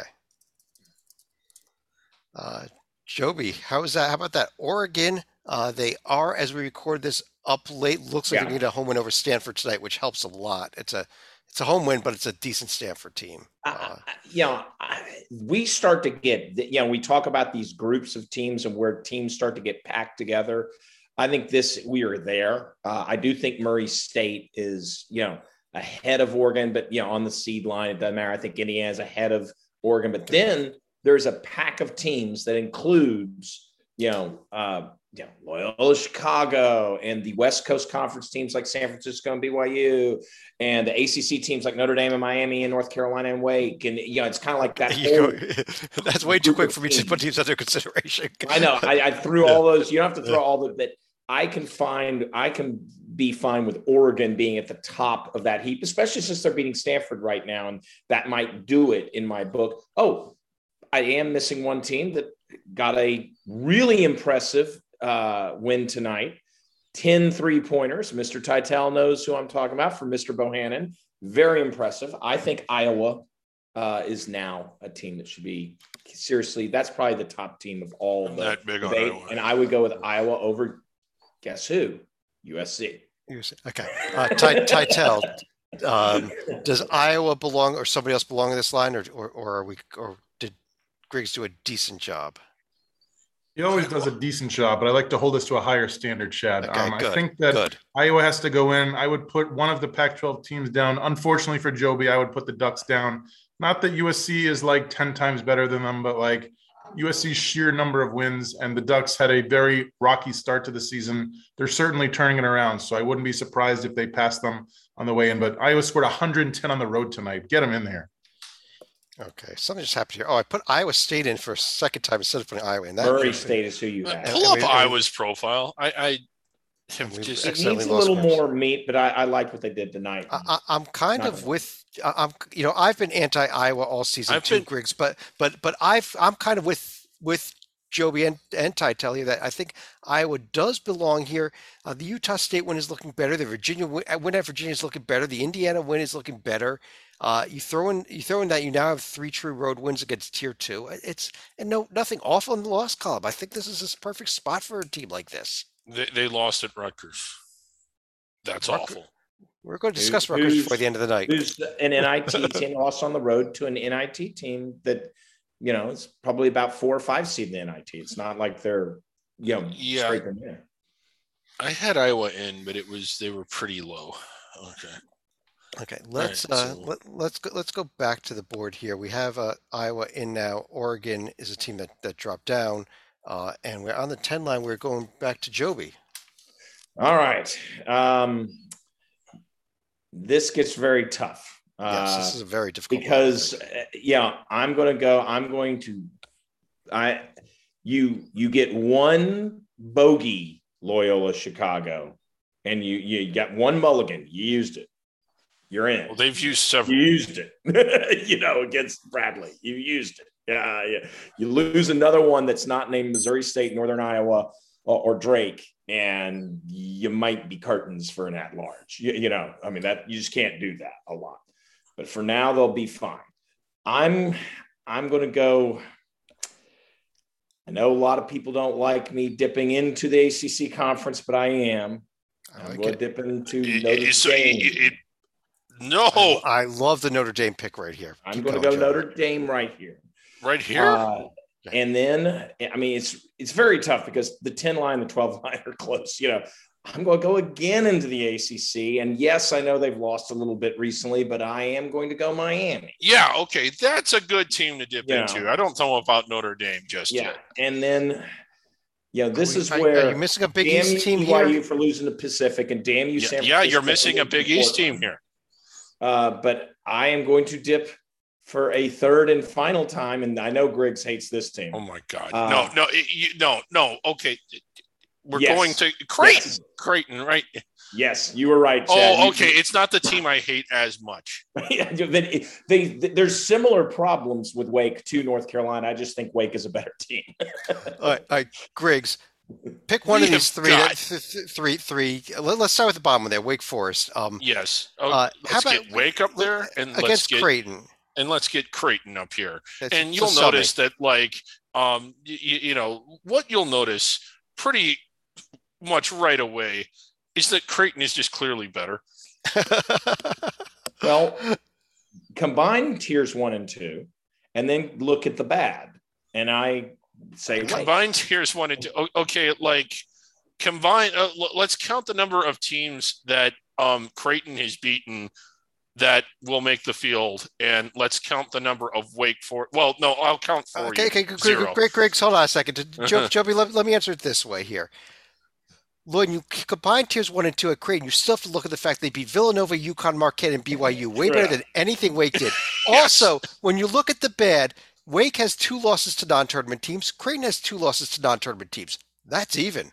Uh, Joby, how is that? How about that? Oregon. Uh, they are, as we record this, up late. Looks like yeah. they need a home win over Stanford tonight, which helps a lot. It's a it's a home win, but it's a decent Stanford team. Uh, uh, you know, we start to get, you know, we talk about these groups of teams and where teams start to get packed together. I think this, we are there. Uh, I do think Murray State is, you know, ahead of Oregon, but, you know, on the seed line, it doesn't matter. I think Indiana is ahead of Oregon, but then there's a pack of teams that includes, you know, uh, you know, Loyola Chicago and the West Coast Conference teams like San Francisco and B Y U, and the A C C teams like Notre Dame and Miami and North Carolina and Wake. And, you know, it's kind of like that. Whole That's way too quick for me to put teams under consideration. I know. I, I threw all those. You don't have to throw all the, but I can find, I can be fine with Oregon being at the top of that heap, especially since they're beating Stanford right now. And that might do it in my book. Oh, I am missing one team that got a really impressive uh, win tonight. ten three-pointers. Mister Titel knows who I'm talking about, from Mister Bohannon. Very impressive. I think Iowa uh, is now a team that should be seriously, that's probably the top team of all I'm the that big debate. on Iowa. And I would go with Iowa over, guess who? U S C. U S C. Okay. Uh, Titel, um, does Iowa belong or somebody else belong in this line, or, or, or are we, or did Griggs do a decent job? He always does a decent job, but I like to hold this to a higher standard, Chad. Okay, um, good, I think that good. Iowa has to go in. I would put one of the Pac twelve teams down. Unfortunately for Joby, I would put the Ducks down. Not that U S C is like ten times better than them, but like U S C's sheer number of wins, and the Ducks had a very rocky start to the season. They're certainly turning it around, so I wouldn't be surprised if they passed them on the way in. But Iowa scored one hundred ten on the road tonight. Get them in there. Okay, something just happened here. Oh, I put Iowa State in for a second time instead of putting Iowa in. That Murray State is who you Uh, have. pull and up we- and Iowa's profile. I, I have we've just It accidentally needs a lost little Murray. more meat, but I, I like what they did tonight. I, I, I'm kind Not of gonna- with I- I'm you know I've been anti Iowa all season I've too, been- Griggs, but but but I've I'm kind of with with Joby and and Ty tell you that I think Iowa does belong here. Uh, the Utah State win is looking better. The Virginia win, uh, win at Virginia is looking better. The Indiana win is looking better. Uh, you throw in you throw in that you now have three true road wins against tier two. It's and no nothing awful in the loss column. I think this is a perfect spot for a team like this. they, they lost at Rutgers. That's Rutgers- awful. We're going to Who- discuss Rutgers who's- before the end of the night. Who's an N I T team lost on the road to an N I T team that, you know, it's probably about four or five seed in the N I T. It's not like they're, you know, Yeah. scraping there. I had Iowa in, but it was they were pretty low. Okay. Okay, let's right, uh, so- let, let's go let's go back to the board here. We have uh, Iowa in now. Oregon is a team that that dropped down, uh, and we're on the ten line. We're going back to Joby. All right. Um, this gets very tough. Yes, Uh, this is a very difficult one, I because think. uh, yeah, I'm going to go. I'm going to. I you you get one bogey Loyola Chicago, and you you got one mulligan. You used it. You're in. Well, they've used You several. used it, you know, against Bradley. You used it. Yeah, yeah. You lose another one that's not named Missouri State, Northern Iowa, or, or Drake, and you might be curtains for an at-large. You, you know, I mean, that you just can't do that a lot. But for now, they'll be fine. I'm I'm going to go. I know a lot of people don't like me dipping into the A C C conference, but I am. I I'm like going it. to dip into It- Notre it- so Dame. it- it- no, I, I love the Notre Dame pick right here. I'm Keep going to go Joby. Notre Dame right here. right here. Uh, and then, I mean, it's it's very tough because the ten line, the twelve line are close. You know, I'm going to go again into the A C C. And yes, I know they've lost a little bit recently, but I am going to go Miami. Yeah, okay, that's a good team to dip Yeah. into. I don't know about Notre Dame just Yeah. yet. And then, you know, this Are is you- are, where are you missing a Big damn East you team B Y U here? for losing the Pacific, and damn you, Yeah, San yeah, you're Francisco missing for a Big losing East team Portland. here. Uh, but I am going to dip for a third and final time, and I know Griggs hates this team. Oh my God! Uh, no, no, it, you, no, no. Okay, we're Yes. going to Creighton. Yes. Creighton, right? Yes, you were right, Chad. Oh, You- okay. It's not the team I hate as much. Yeah, they, they, they, there's similar problems with Wake to North Carolina. I just think Wake is a better team. All right, all right, Griggs, pick one We of these have three, got- th- th- three, three. Let, us start with the bottom of there. Wake Forest. Um, Yes. Oh, Uh, how let's about- get Wake up there, and let's against get Creighton. and let's get Creighton up here. That's- And so you'll sell me. notice that, like, um, you, you know, what you'll notice pretty much right away is that Creighton is just clearly better. Well, combine tiers one and two, and then look at the bad. And I say, Wake. Combined here's one and two. O- Okay, like combine. Uh, l- let's count the number of teams that um, Creighton has beaten that will make the field, and let's count the number of Wake for. Well, no, I'll count for okay, you. okay, Greg, Zero. Greg, Greg, hold on a second. Jo- Joby, let, let me answer it this way here. Lloyd, you c- combine tiers one and two at Creighton, you still have to look at the fact they beat Villanova, UConn, Marquette, and B Y U way better True. than anything Wake did. Yes. Also, when you look at the bad, Wake has two losses to non-tournament teams. Creighton has two losses to non-tournament teams. That's even.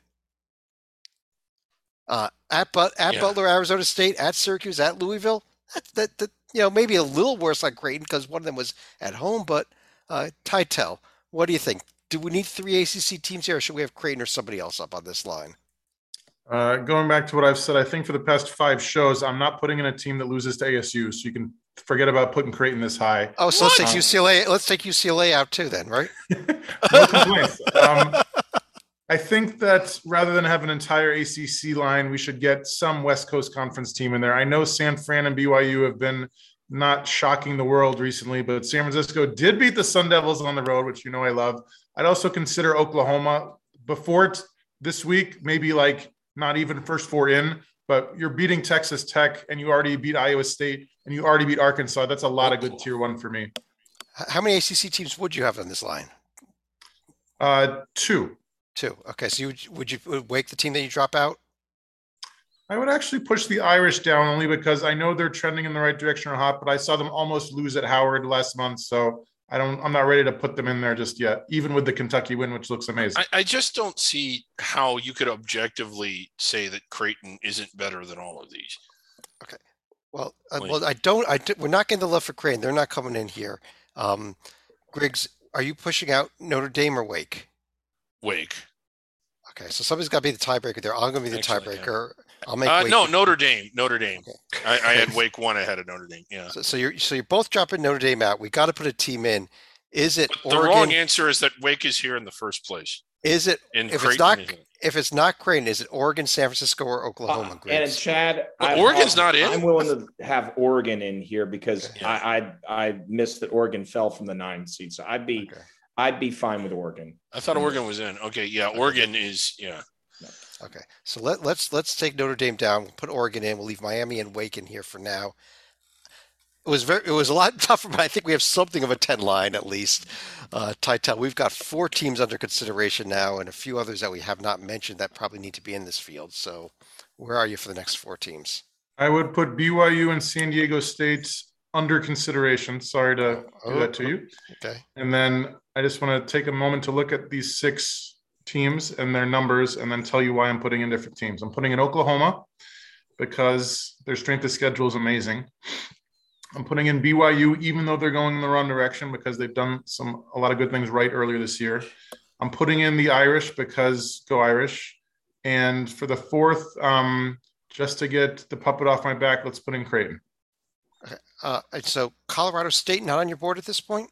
Uh, at but at Yeah. Butler, Arizona State, at Syracuse, at Louisville. That, that, that you know maybe a little worse on Creighton because one of them was at home. But uh, Tytel, what do you think? Do we need three A C C teams here, or should we have Creighton or somebody else up on this line? Uh, going back to what I've said, I think for the past five shows, I'm not putting in a team that loses to A S U, so you can forget about putting Creighton this high. Oh, so let's What? take U C L A. Let's take U C L A out too, then, right? No complaints. Um, I think that rather than have an entire A C C line, we should get some West Coast Conference team in there. I know San Fran and B Y U have been not shocking the world recently, but San Francisco did beat the Sun Devils on the road, which you know I love. I'd also consider Oklahoma before t- this week, maybe like not even first four in, but you're beating Texas Tech and you already beat Iowa State and you already beat Arkansas. That's a lot of good tier one for me. H- How many A C C teams would you have on this line? Uh, two. Two. Okay, so you would, would you would Wake the team that you drop out? I would actually push the Irish down only because I know they're trending in the right direction or hot, but I saw them almost lose at Howard last month. So I don't, I'm not ready to put them in there just yet, even with the Kentucky win, which looks amazing. I, I just don't see how you could objectively say that Creighton isn't better than all of these. Okay. Well, uh, well, I don't, I, we're not getting the love for Creighton. They're not coming in here. Um, Griggs, are you pushing out Notre Dame or Wake? Wake. Okay, so somebody's got to be the tiebreaker there. I'm going to be the Excellent, tiebreaker. I'll make uh, Wake no the... Notre Dame. Notre Dame. Okay. I, I had Wake one ahead of Notre Dame. Yeah. So, so you're so you're both dropping Notre Dame out. We got to put a team in. Is it But the Oregon? wrong answer is that Wake is here in the first place. Is it In if Creighton it's not isn't. if it's not Creighton? Is it Oregon, San Francisco, or Oklahoma? Uh, and Chad, But I, Oregon's I'm, not in? I'm willing to have Oregon in here because Yeah. I, I I missed that Oregon fell from the nine seed, so I'd be Okay. I'd be fine with Oregon. I thought Oregon was in. Okay, yeah, Oregon is. Yeah, Okay, so let, let's let's take Notre Dame down. We'll put Oregon in. We'll leave Miami and Wake in here for now. It was very it was a lot tougher, but I think we have something of a ten line at least. Uh, Titel, we've got four teams under consideration now, and a few others that we have not mentioned that probably need to be in this field. So, where are you for the next four teams? I would put B Y U and San Diego State under consideration. Sorry to do that to you. Okay. And then I just want to take a moment to look at these six teams and their numbers and then tell you why I'm putting in different teams. I'm putting in Oklahoma because their strength of schedule is amazing. I'm putting in B Y U, even though they're going in the wrong direction because they've done some a lot of good things right earlier this year. I'm putting in the Irish because go Irish. And for the fourth, um, just to get the puppet off my back, let's put in Creighton. Okay. Uh, and so Colorado State not on your board at this point?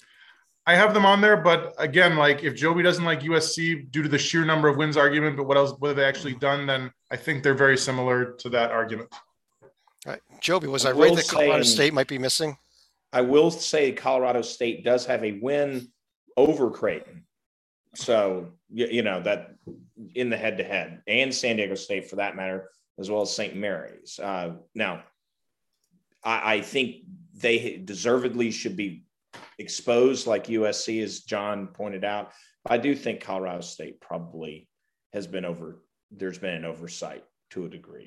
I have them on there, but again, like if Joby doesn't like U S C due to the sheer number of wins argument, but what else, what have they actually done? Then I think they're very similar to that argument. All right. Joby, was I, I right will that Colorado say- State might be missing? I will say Colorado State does have a win over Creighton. So, you, you know, that in the head to head, and San Diego State for that matter, as well as Saint Mary's. Uh, now, I, I think they deservedly should be exposed like U S C, as John pointed out. I do think Colorado State probably has been over, there's been an oversight to a degree.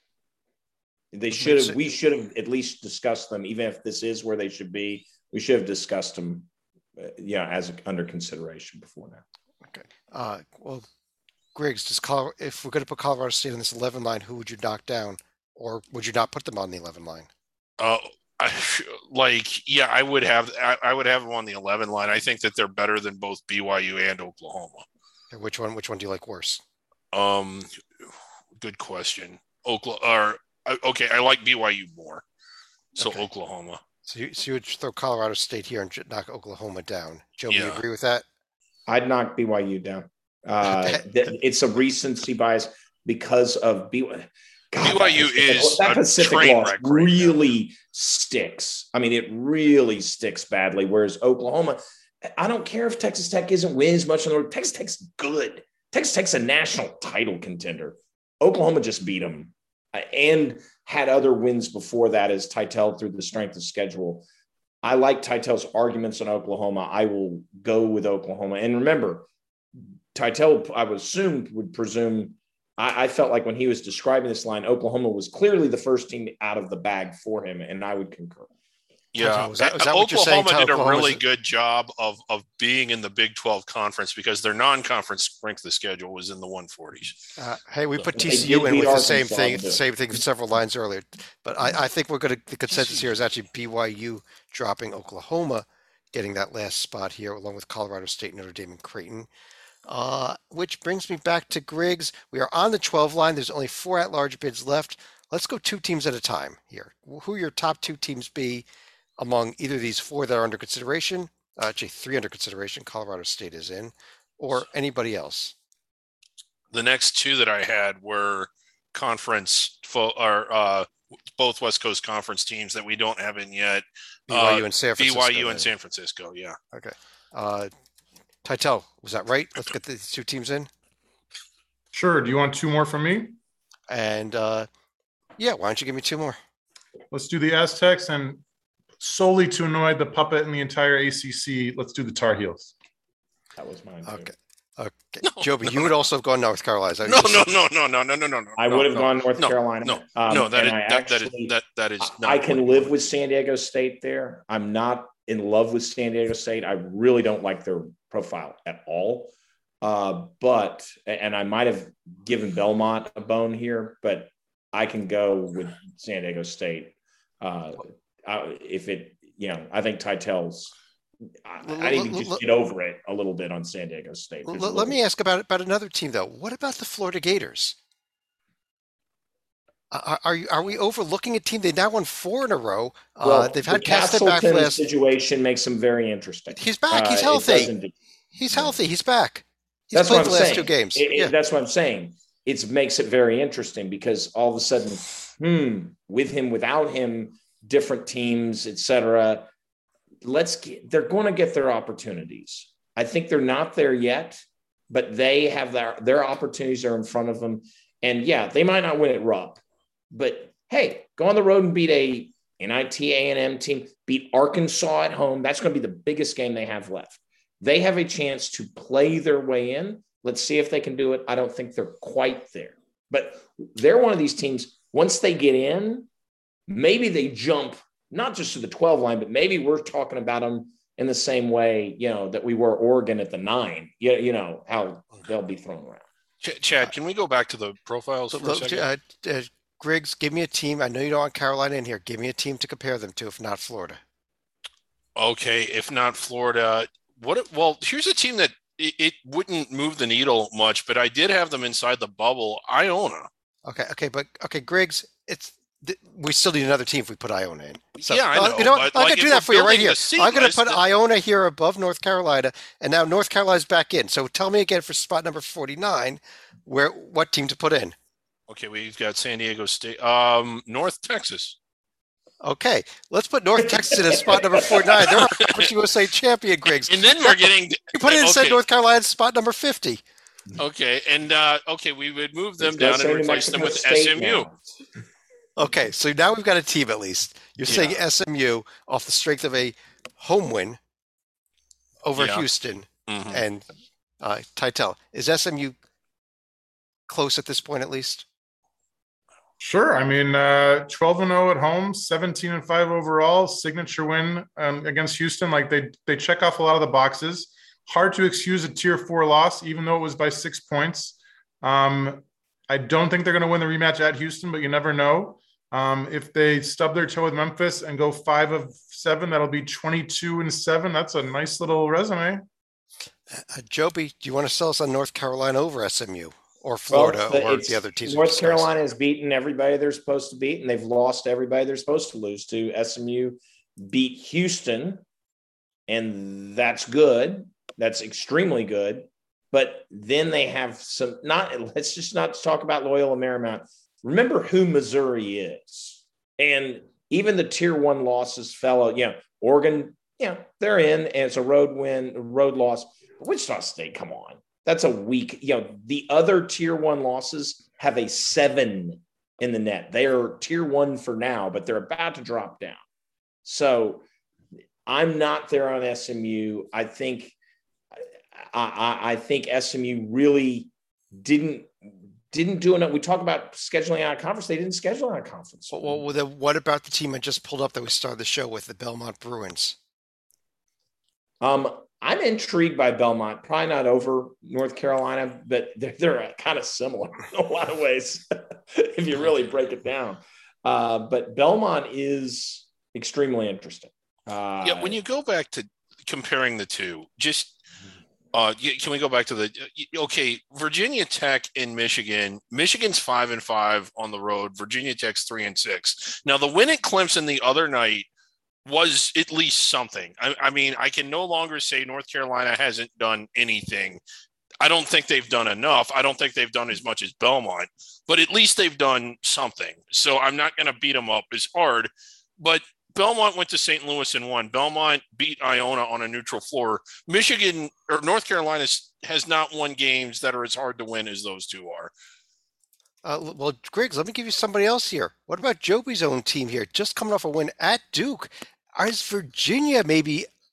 They should have, we should have at least discussed them, even if this is where they should be. We should have discussed them, uh, yeah, as under consideration before now. Okay. Uh, well, Griggs, does Colorado, if we're going to put Colorado State on this eleven line, who would you knock down? Or would you not put them on the eleven line? uh, I, like yeah, I would have I, I would have them on the eleven line. I think that they're better than both B Y U and Oklahoma. Okay, which one? Which one do you like worse? Um, good question. Oklahoma. Or okay, I like B Y U more. So Okay. Oklahoma. So you, so you would throw Colorado State here and j- knock Oklahoma down. Joe, do you Yeah. agree with that? I'd knock B Y U down. Uh, th- it's a recency bias because of B Y U. God, B Y U that Pacific- is that a Pacific train loss wreck right now. really sticks. I mean, it really sticks badly. Whereas Oklahoma, I don't care if Texas Tech isn't winning as much on the road. Texas Tech's good. Texas Tech's a national title contender. Oklahoma just beat them uh, and had other wins before that as Titel through the strength of schedule. I like Titel's arguments on Oklahoma. I will go with Oklahoma. And remember, Titel, I would assume, would presume, I, I felt like when he was describing this line, Oklahoma was clearly the first team out of the bag for him, and I would concur. Yeah, Was that- was that what you're saying, Oklahoma did a Oklahoma's- really good job of of being in the Big twelve conference because their non-conference strength of schedule was in the one forties. Uh, hey, we put They T C U did in beat with the same Arkansas, thing, too. same thing several lines earlier. But I, I think we're going to, the consensus here is actually B Y U dropping Oklahoma, getting that last spot here, along with Colorado State, Notre Dame, and Creighton. Uh, which brings me back to Griggs. We are on the twelve line. There's only four at-large bids left. Let's go two teams at a time here. Who your top two teams be among either of these four that are under consideration? Uh, actually, three under consideration. Colorado State is in, or anybody else. The next two that I had were conference fo- or uh, both West Coast Conference teams that we don't have in yet. B Y U Uh, and San Francisco. B Y U then. and San Francisco. Yeah. Okay. Uh, Titel, was that right? Let's get these two teams in. Sure. Do you want two more from me? And uh, yeah, why don't you give me two more? Let's do the Aztecs, and solely to annoy the puppet and the entire A C C, let's do the Tar Heels. That was mine. too. Okay. Okay. No, Joby, no, you would no. also have gone North Carolina. I No, just- no, no, no, no, no, no, no, no. I no, would have no, gone North no, Carolina. No, Um, no, that and is I that, that is actually, that that is not. I can what you live want. with San Diego State there. I'm not in love with San Diego State. I really don't like their profile at all. Uh, but and I might have given Belmont a bone here, but I can go with San Diego State. Uh, I, if it, you know, I think Titel's. I, I need to just get over it a little bit on San Diego State. Let, let me ask about about another team though. What about the Florida Gators? Are, are you are we overlooking a team? They now won four in a row. Well, uh, they've the had Castleton back Castleton last. situation makes them very interesting. He's back. He's Uh, it healthy. does indeed. He's healthy. He's back. He's That's played what the I'm last saying. two games. It- it- Yeah. That's what I'm saying. It makes it very interesting because all of a sudden, hmm, with him, without him, different teams, et cetera. Let's get, they're going to get their opportunities. I think they're not there yet, but they have their, their opportunities are in front of them. And yeah, they might not win at Rupp, but hey, go on the road and beat a N I T A and M team, beat Arkansas at home. That's going to be the biggest game they have left. They have a chance to play their way in. Let's see if they can do it. I don't think they're quite there, but they're one of these teams. Once they get in, maybe they jump not just to the twelve line, but maybe we're talking about them in the same way, you know, that we were Oregon at the nine. You, you know, how they'll be thrown around. Ch- Chad, can we go back to the profiles for a second? Uh, uh, Griggs, give me a team. I know you don't want Carolina in here. Give me a team to compare them to, if not Florida. Okay, if not Florida, what? Well, here's a team that it, it wouldn't move the needle much, but I did have them inside the bubble. Iona. Okay, okay, but okay, Griggs, it's we still need another team if we put Iona in. So, yeah, I know. Uh, you know, but, I'm like, gonna do if that we're for you right building here. the seed I'm gonna list, put then- Iona here above North Carolina, and now North Carolina's back in. So tell me again for spot number forty-nine, where what team to put in? Okay, we've got San Diego State, um, North Texas. Okay, let's put North Texas in as spot number forty-nine. They're our Conference U S A champion, Griggs. And then we're getting You put it inside okay. North Carolina spot number fifty. Okay, and uh, okay, we would move them Let's down say and New replace them Mexico with State S M U. now. Okay, so now we've got a team at least. You're saying Yeah. S M U off the strength of a home win over Yeah. Houston Mhm. and uh, Titel. Is S M U close at this point at least? Sure. I mean, uh, twelve and oh at home, seventeen and five overall, signature win um, against Houston. Like they they check off a lot of the boxes. Hard to excuse a tier four loss, even though it was by six points. Um, I don't think they're going to win the rematch at Houston, but you never know. Um, if they stub their toe with Memphis and go five of seven, that'll be twenty-two and seven. That's a nice little resume. Uh, Joby, do you want to sell us on North Carolina over S M U or Florida Well, or it's- the other teams? we North discussed? Carolina has beaten everybody they're supposed to beat, and they've lost everybody they're supposed to lose to. S M U beat Houston, and that's good. That's extremely good. But then they have some not. Let's just not talk about Loyola Marymount. Remember who Missouri is, and even the tier one losses fell out. Yeah, Oregon. Yeah, they're in, and it's a road win, road loss. Wichita State, come on. That's a weak, you know, the other tier one losses have a seven in the net. They are tier one for now, but they're about to drop down. So I'm not there on S M U. I think, I, I, I think S M U really didn't, didn't do enough. We talk about scheduling out a conference. They didn't schedule out a conference. Well, well, then what about the team I just pulled up that we started the show with, the Belmont Bruins? Um, I'm intrigued by Belmont. Probably not over North Carolina, but they're, they're kind of similar in a lot of ways if you really break it down. Uh, but Belmont is extremely interesting. Uh, Yeah, when you go back to comparing the two, just uh, can we go back to the okay? Virginia Tech and Michigan. Michigan's five and five on the road. Virginia Tech's three and six. Now the win at Clemson the other night was at least something. I, I mean, I can no longer say North Carolina hasn't done anything. I don't think they've done enough. I don't think they've done as much as Belmont, but at least they've done something. So I'm not going to beat them up as hard. But Belmont went to Saint Louis and won. Belmont beat Iona on a neutral floor. Michigan or North Carolina has not won games that are as hard to win as those two are. Uh, well, Griggs, let me give you somebody else here. What about Joby's own team here? Just coming off a win at Duke. Is Virginia maybe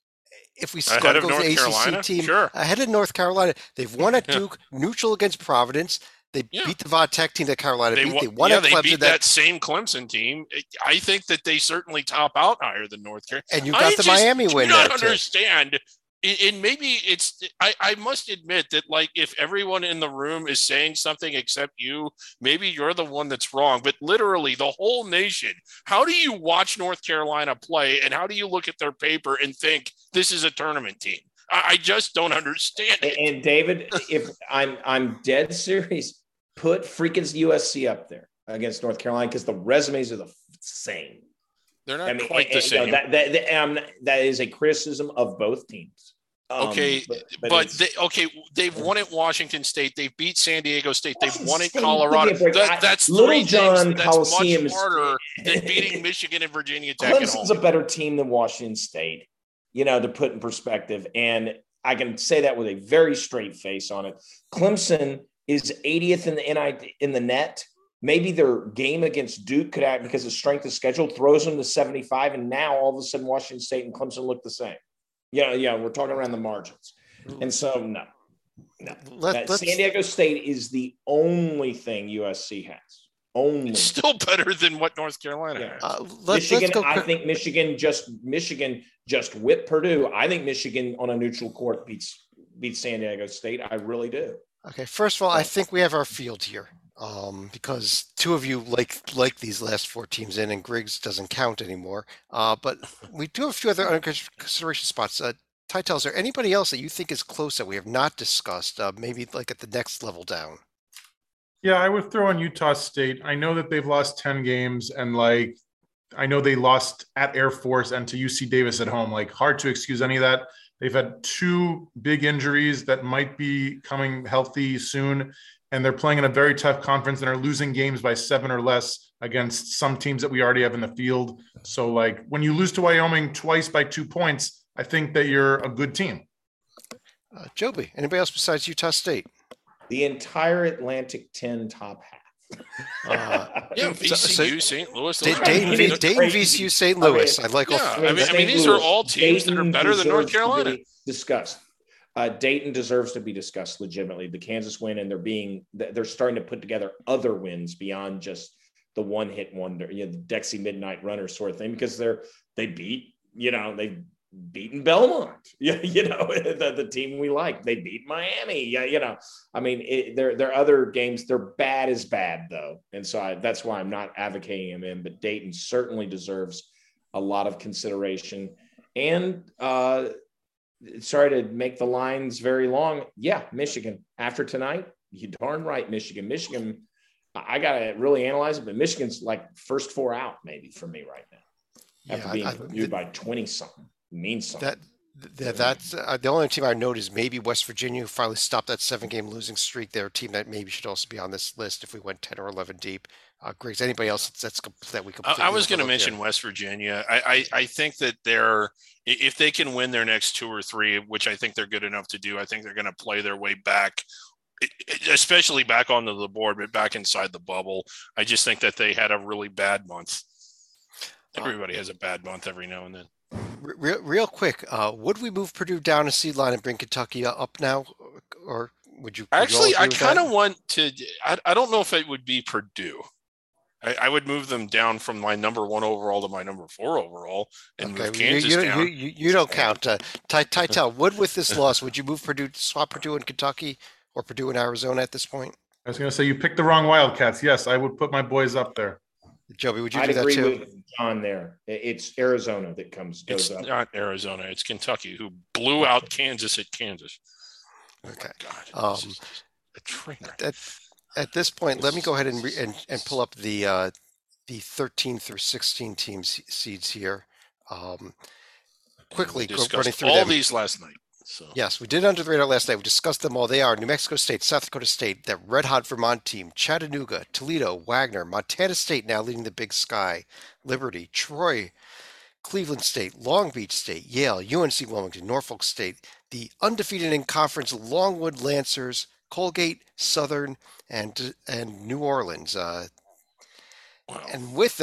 if we Ahead go of with North the A C C Carolina? team, Sure. ahead of North Carolina, they've won at Yeah. Duke, neutral against Providence. They Yeah. beat the Va Tech team that Carolina They, beat. wa- They won yeah, at they Clemson. beat That, that same Clemson team. I think that they certainly top out higher than North Carolina. and you I got the just Miami do win not there too. understand. And and maybe it's, I, I must admit that, like, if everyone in the room is saying something except you, maybe you're the one that's wrong. But literally, the whole nation, how do you watch North Carolina play, and how do you look at their paper and think this is a tournament team? I, I just don't understand it. And, and David, if I'm I'm dead serious, put freaking U S C up there against North Carolina because the resumes are the same. They're not I mean, quite and, the and, you know, same. that, that, that, um, that is a criticism of both teams. Um, Okay, but, but, but they okay, they've won at Washington State. They've beat San Diego State. They've Washington won at State, Colorado. give me a break. That, I- that's Little three John things that's Coliseum much is- harder than beating Michigan and Virginia Tech at Clemson's home. a better team than Washington State, you know, to put in perspective. And I can say that with a very straight face on it. Clemson is eightieth in the N I in the net. Maybe their game against Duke could act because of strength of schedule throws them to seventy-five, and now all of a sudden Washington State and Clemson look the same. Yeah, yeah, we're talking around the margins, and so no, no. Let, That San Diego State is the only thing U S C has. Only. It's still better than what North Carolina Yeah. has. uh, let, Michigan, let's go I quick. think Michigan just Michigan just whipped Purdue. I think Michigan on a neutral court beats beats San Diego State. I really do. Okay, first of all, I think we have our field here um, because two of you like like these last four teams in, and Griggs doesn't count anymore. Uh, but we do have a few other under consideration spots. Uh, Tytel, is there anybody else that you think is close that we have not discussed? Uh, maybe like at the next level down. Yeah, I would throw in Utah State. I know that they've lost ten games, and like I know they lost at Air Force and to U C Davis at home. Like, hard to excuse any of that. They've had two big injuries that might be coming healthy soon, and they're playing in a very tough conference and are losing games by seven or less against some teams that we already have in the field. So, like, when you lose to Wyoming twice by two points, I think that you're a good team. Uh, Joby, anybody else besides Utah State? The entire Atlantic ten top half. Uh, Yeah, so- V C U, Saint Louis. Da- those are- Dayton, mean, V- it's Dayton crazy. V C U, Saint I mean, Louis. I like all. yeah, three. I mean, I mean, Saint these are Louis, all teams that are Dayton better than North deserves to Carolina. be discussed. Uh, Dayton deserves to be discussed legitimately. The Kansas win, and they're being they're starting to put together other wins beyond just the one hit wonder, you know, the Dexy Midnight Runner sort of thing, because they're they beat, you know, they've beaten Belmont, yeah, you know, the, the team we like. They beat Miami, yeah, you know. I mean, it, there there are other games. They're bad as bad though, and so I, that's why I'm not advocating them in. But Dayton certainly deserves a lot of consideration. And uh, sorry to make the lines very long. Yeah, Michigan after tonight. You darn right, Michigan. Michigan. I got to really analyze it, but Michigan's like first four out maybe for me right now after Yeah, being I- I- reviewed by twenty something. Means something. That that that's uh, the only team I note is maybe West Virginia, who finally stopped that seven-game losing streak. They're a team that maybe should also be on this list if we went ten or eleven deep. Uh, Griggs, anybody else that's, that's com- that we I, completely I was going to overlooked mention here? West Virginia. I, I, I think that they're, if they can win their next two or three, which I think they're good enough to do, I think they're going to play their way back, especially back onto the board, but back inside the bubble. I just think that they had a really bad month. Everybody has a bad month every now and then. Re- Real, real quick, uh, would we move Purdue down a seed line and bring Kentucky up now, or would you? would you all Actually, I agree with kind that? of want to. I, I don't know if it would be Purdue. I, I would move them down from my number one overall to my number four overall, and Okay, move you, Kansas you, down. you, you, you don't count. Uh, Ty, Tytel, would with this loss, would you move Purdue, swap Purdue in Kentucky, or Purdue in Arizona at this point? I was going to say you picked the wrong Wildcats. Yes, I would put my boys up there. Joby, would you I'd do that agree too? with John there. It- It's Arizona that comes It's goes up. not Arizona. It's Kentucky, who blew out Kansas at Kansas. Okay. God, this Um, is a train wreck. At, at this point, let me go ahead and re, and, and pull up the uh, the thirteen through sixteen teams seeds here. Um, quickly, We go, discussed running through all them. these last night. So Yes, we did under the radar last night. We discussed them all. They are New Mexico State, South Dakota State, that red hot Vermont team, Chattanooga, Toledo, Wagner, Montana State now leading the Big Sky, Liberty, Troy, Cleveland State, Long Beach State, Yale, U N C Wilmington, Norfolk State, the undefeated in conference Longwood Lancers, Colgate, Southern, and and New Orleans. Uh, wow. and with that,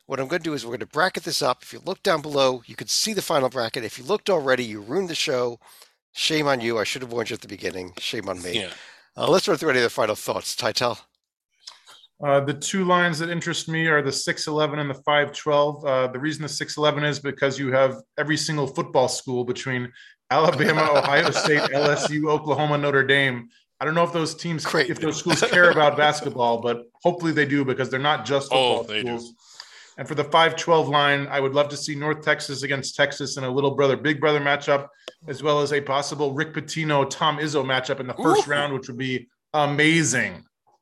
what I'm going to do is we're going to bracket this up. If you look down below, you can see the final bracket. If you looked already, you ruined the show. Shame on you. I should have warned you at the beginning. Shame on me. Yeah. Uh, let's run through any other final thoughts. Titel? Uh, the two lines that interest me are the six eleven and the five twelve. Uh, the reason the six eleven is because you have every single football school between Alabama, Ohio State, L S U, Oklahoma, Notre Dame. I don't know if those teams, Great. if those schools care about basketball, but hopefully they do because they're not just football Oh, they schools. do. And for the five twelve line, I would love to see North Texas against Texas in a little brother, big brother matchup, as well as a possible Rick Pitino, Tom Izzo matchup in the first Ooh. round, which would be amazing.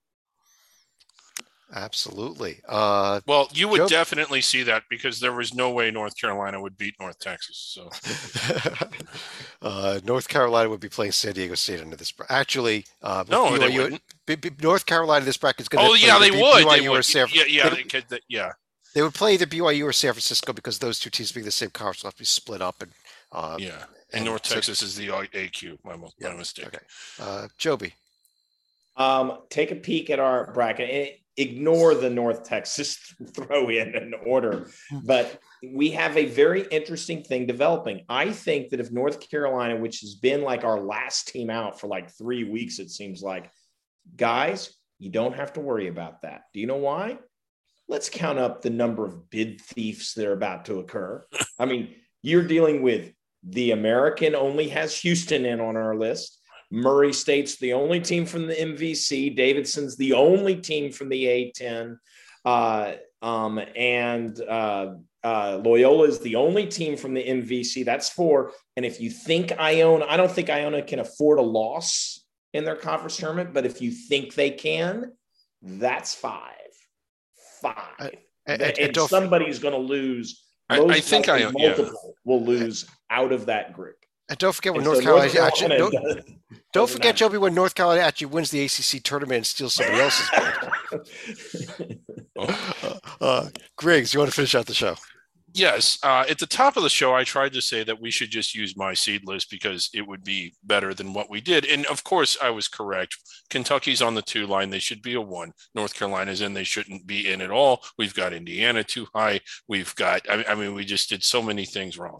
Absolutely. Uh, Well, you would Joe? definitely see that because there was no way North Carolina would beat North Texas. So uh, North Carolina would be playing San Diego State under this. Bra- Actually, uh, no, B Y U, they wouldn't. B- B- North Carolina, this bracket is going to. Oh yeah, they B- would. BYU They or would. San. Yeah, yeah, They, they could, they- yeah. they would play either B Y U or San Francisco because those two teams being the same conference will have to be split up. And uh, Yeah, and, and North so- Texas is the A Q. My, mo- my Yeah, mistake. okay. Uh, Joby. Um, take a peek at our bracket. And ignore the North Texas throw in an order, but we have a very interesting thing developing. I think that if North Carolina, which has been like our last team out for like three weeks, it seems like, guys, you don't have to worry about that. Do you know why? Let's count up the number of bid thieves that are about to occur. I mean, you're dealing with the American only has Houston in on our list. Murray State's the only team from the M V C. Davidson's the only team from the A ten. Uh, um, and uh, uh, Loyola is the only team from the M V C. That's four. And if you think Iona, I don't think Iona can afford a loss in their conference tournament, but if you think they can, that's five. Five. Uh, and, and- and and don't- somebody's going to lose. I- Most I think likely Iona- yeah. multiple will lose out of that group. And don't forget when And North so Carolina, actually, don't, does- don't doesn't forget, matter. Joby, when North Carolina actually wins the A C C tournament and steals somebody else's bid. Oh. Uh, Griggs, you want to finish out the show? Yes. Uh, at the top of the show, I tried to say that we should just use my seed list because it would be better than what we did. And of course, I was correct. Kentucky's on the two line. They should be a one. North Carolina's in. They shouldn't be in at all. We've got Indiana too high. We've got, I I mean, we just did so many things wrong.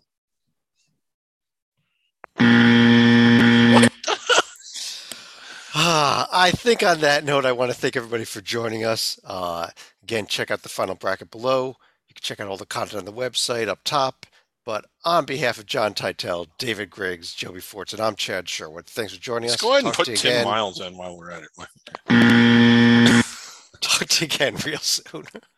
Ah, I think on that note, I want to thank everybody for joining us. Uh, again, check out the final bracket below. You can check out all the content on the website up top. But on behalf of John Titel, David Griggs, Joby Forts, and I'm Chad Sherwood, thanks for joining Let's us. go ahead and Talk put to you Tim again. Miles in while we're at it. Talk to you again real soon.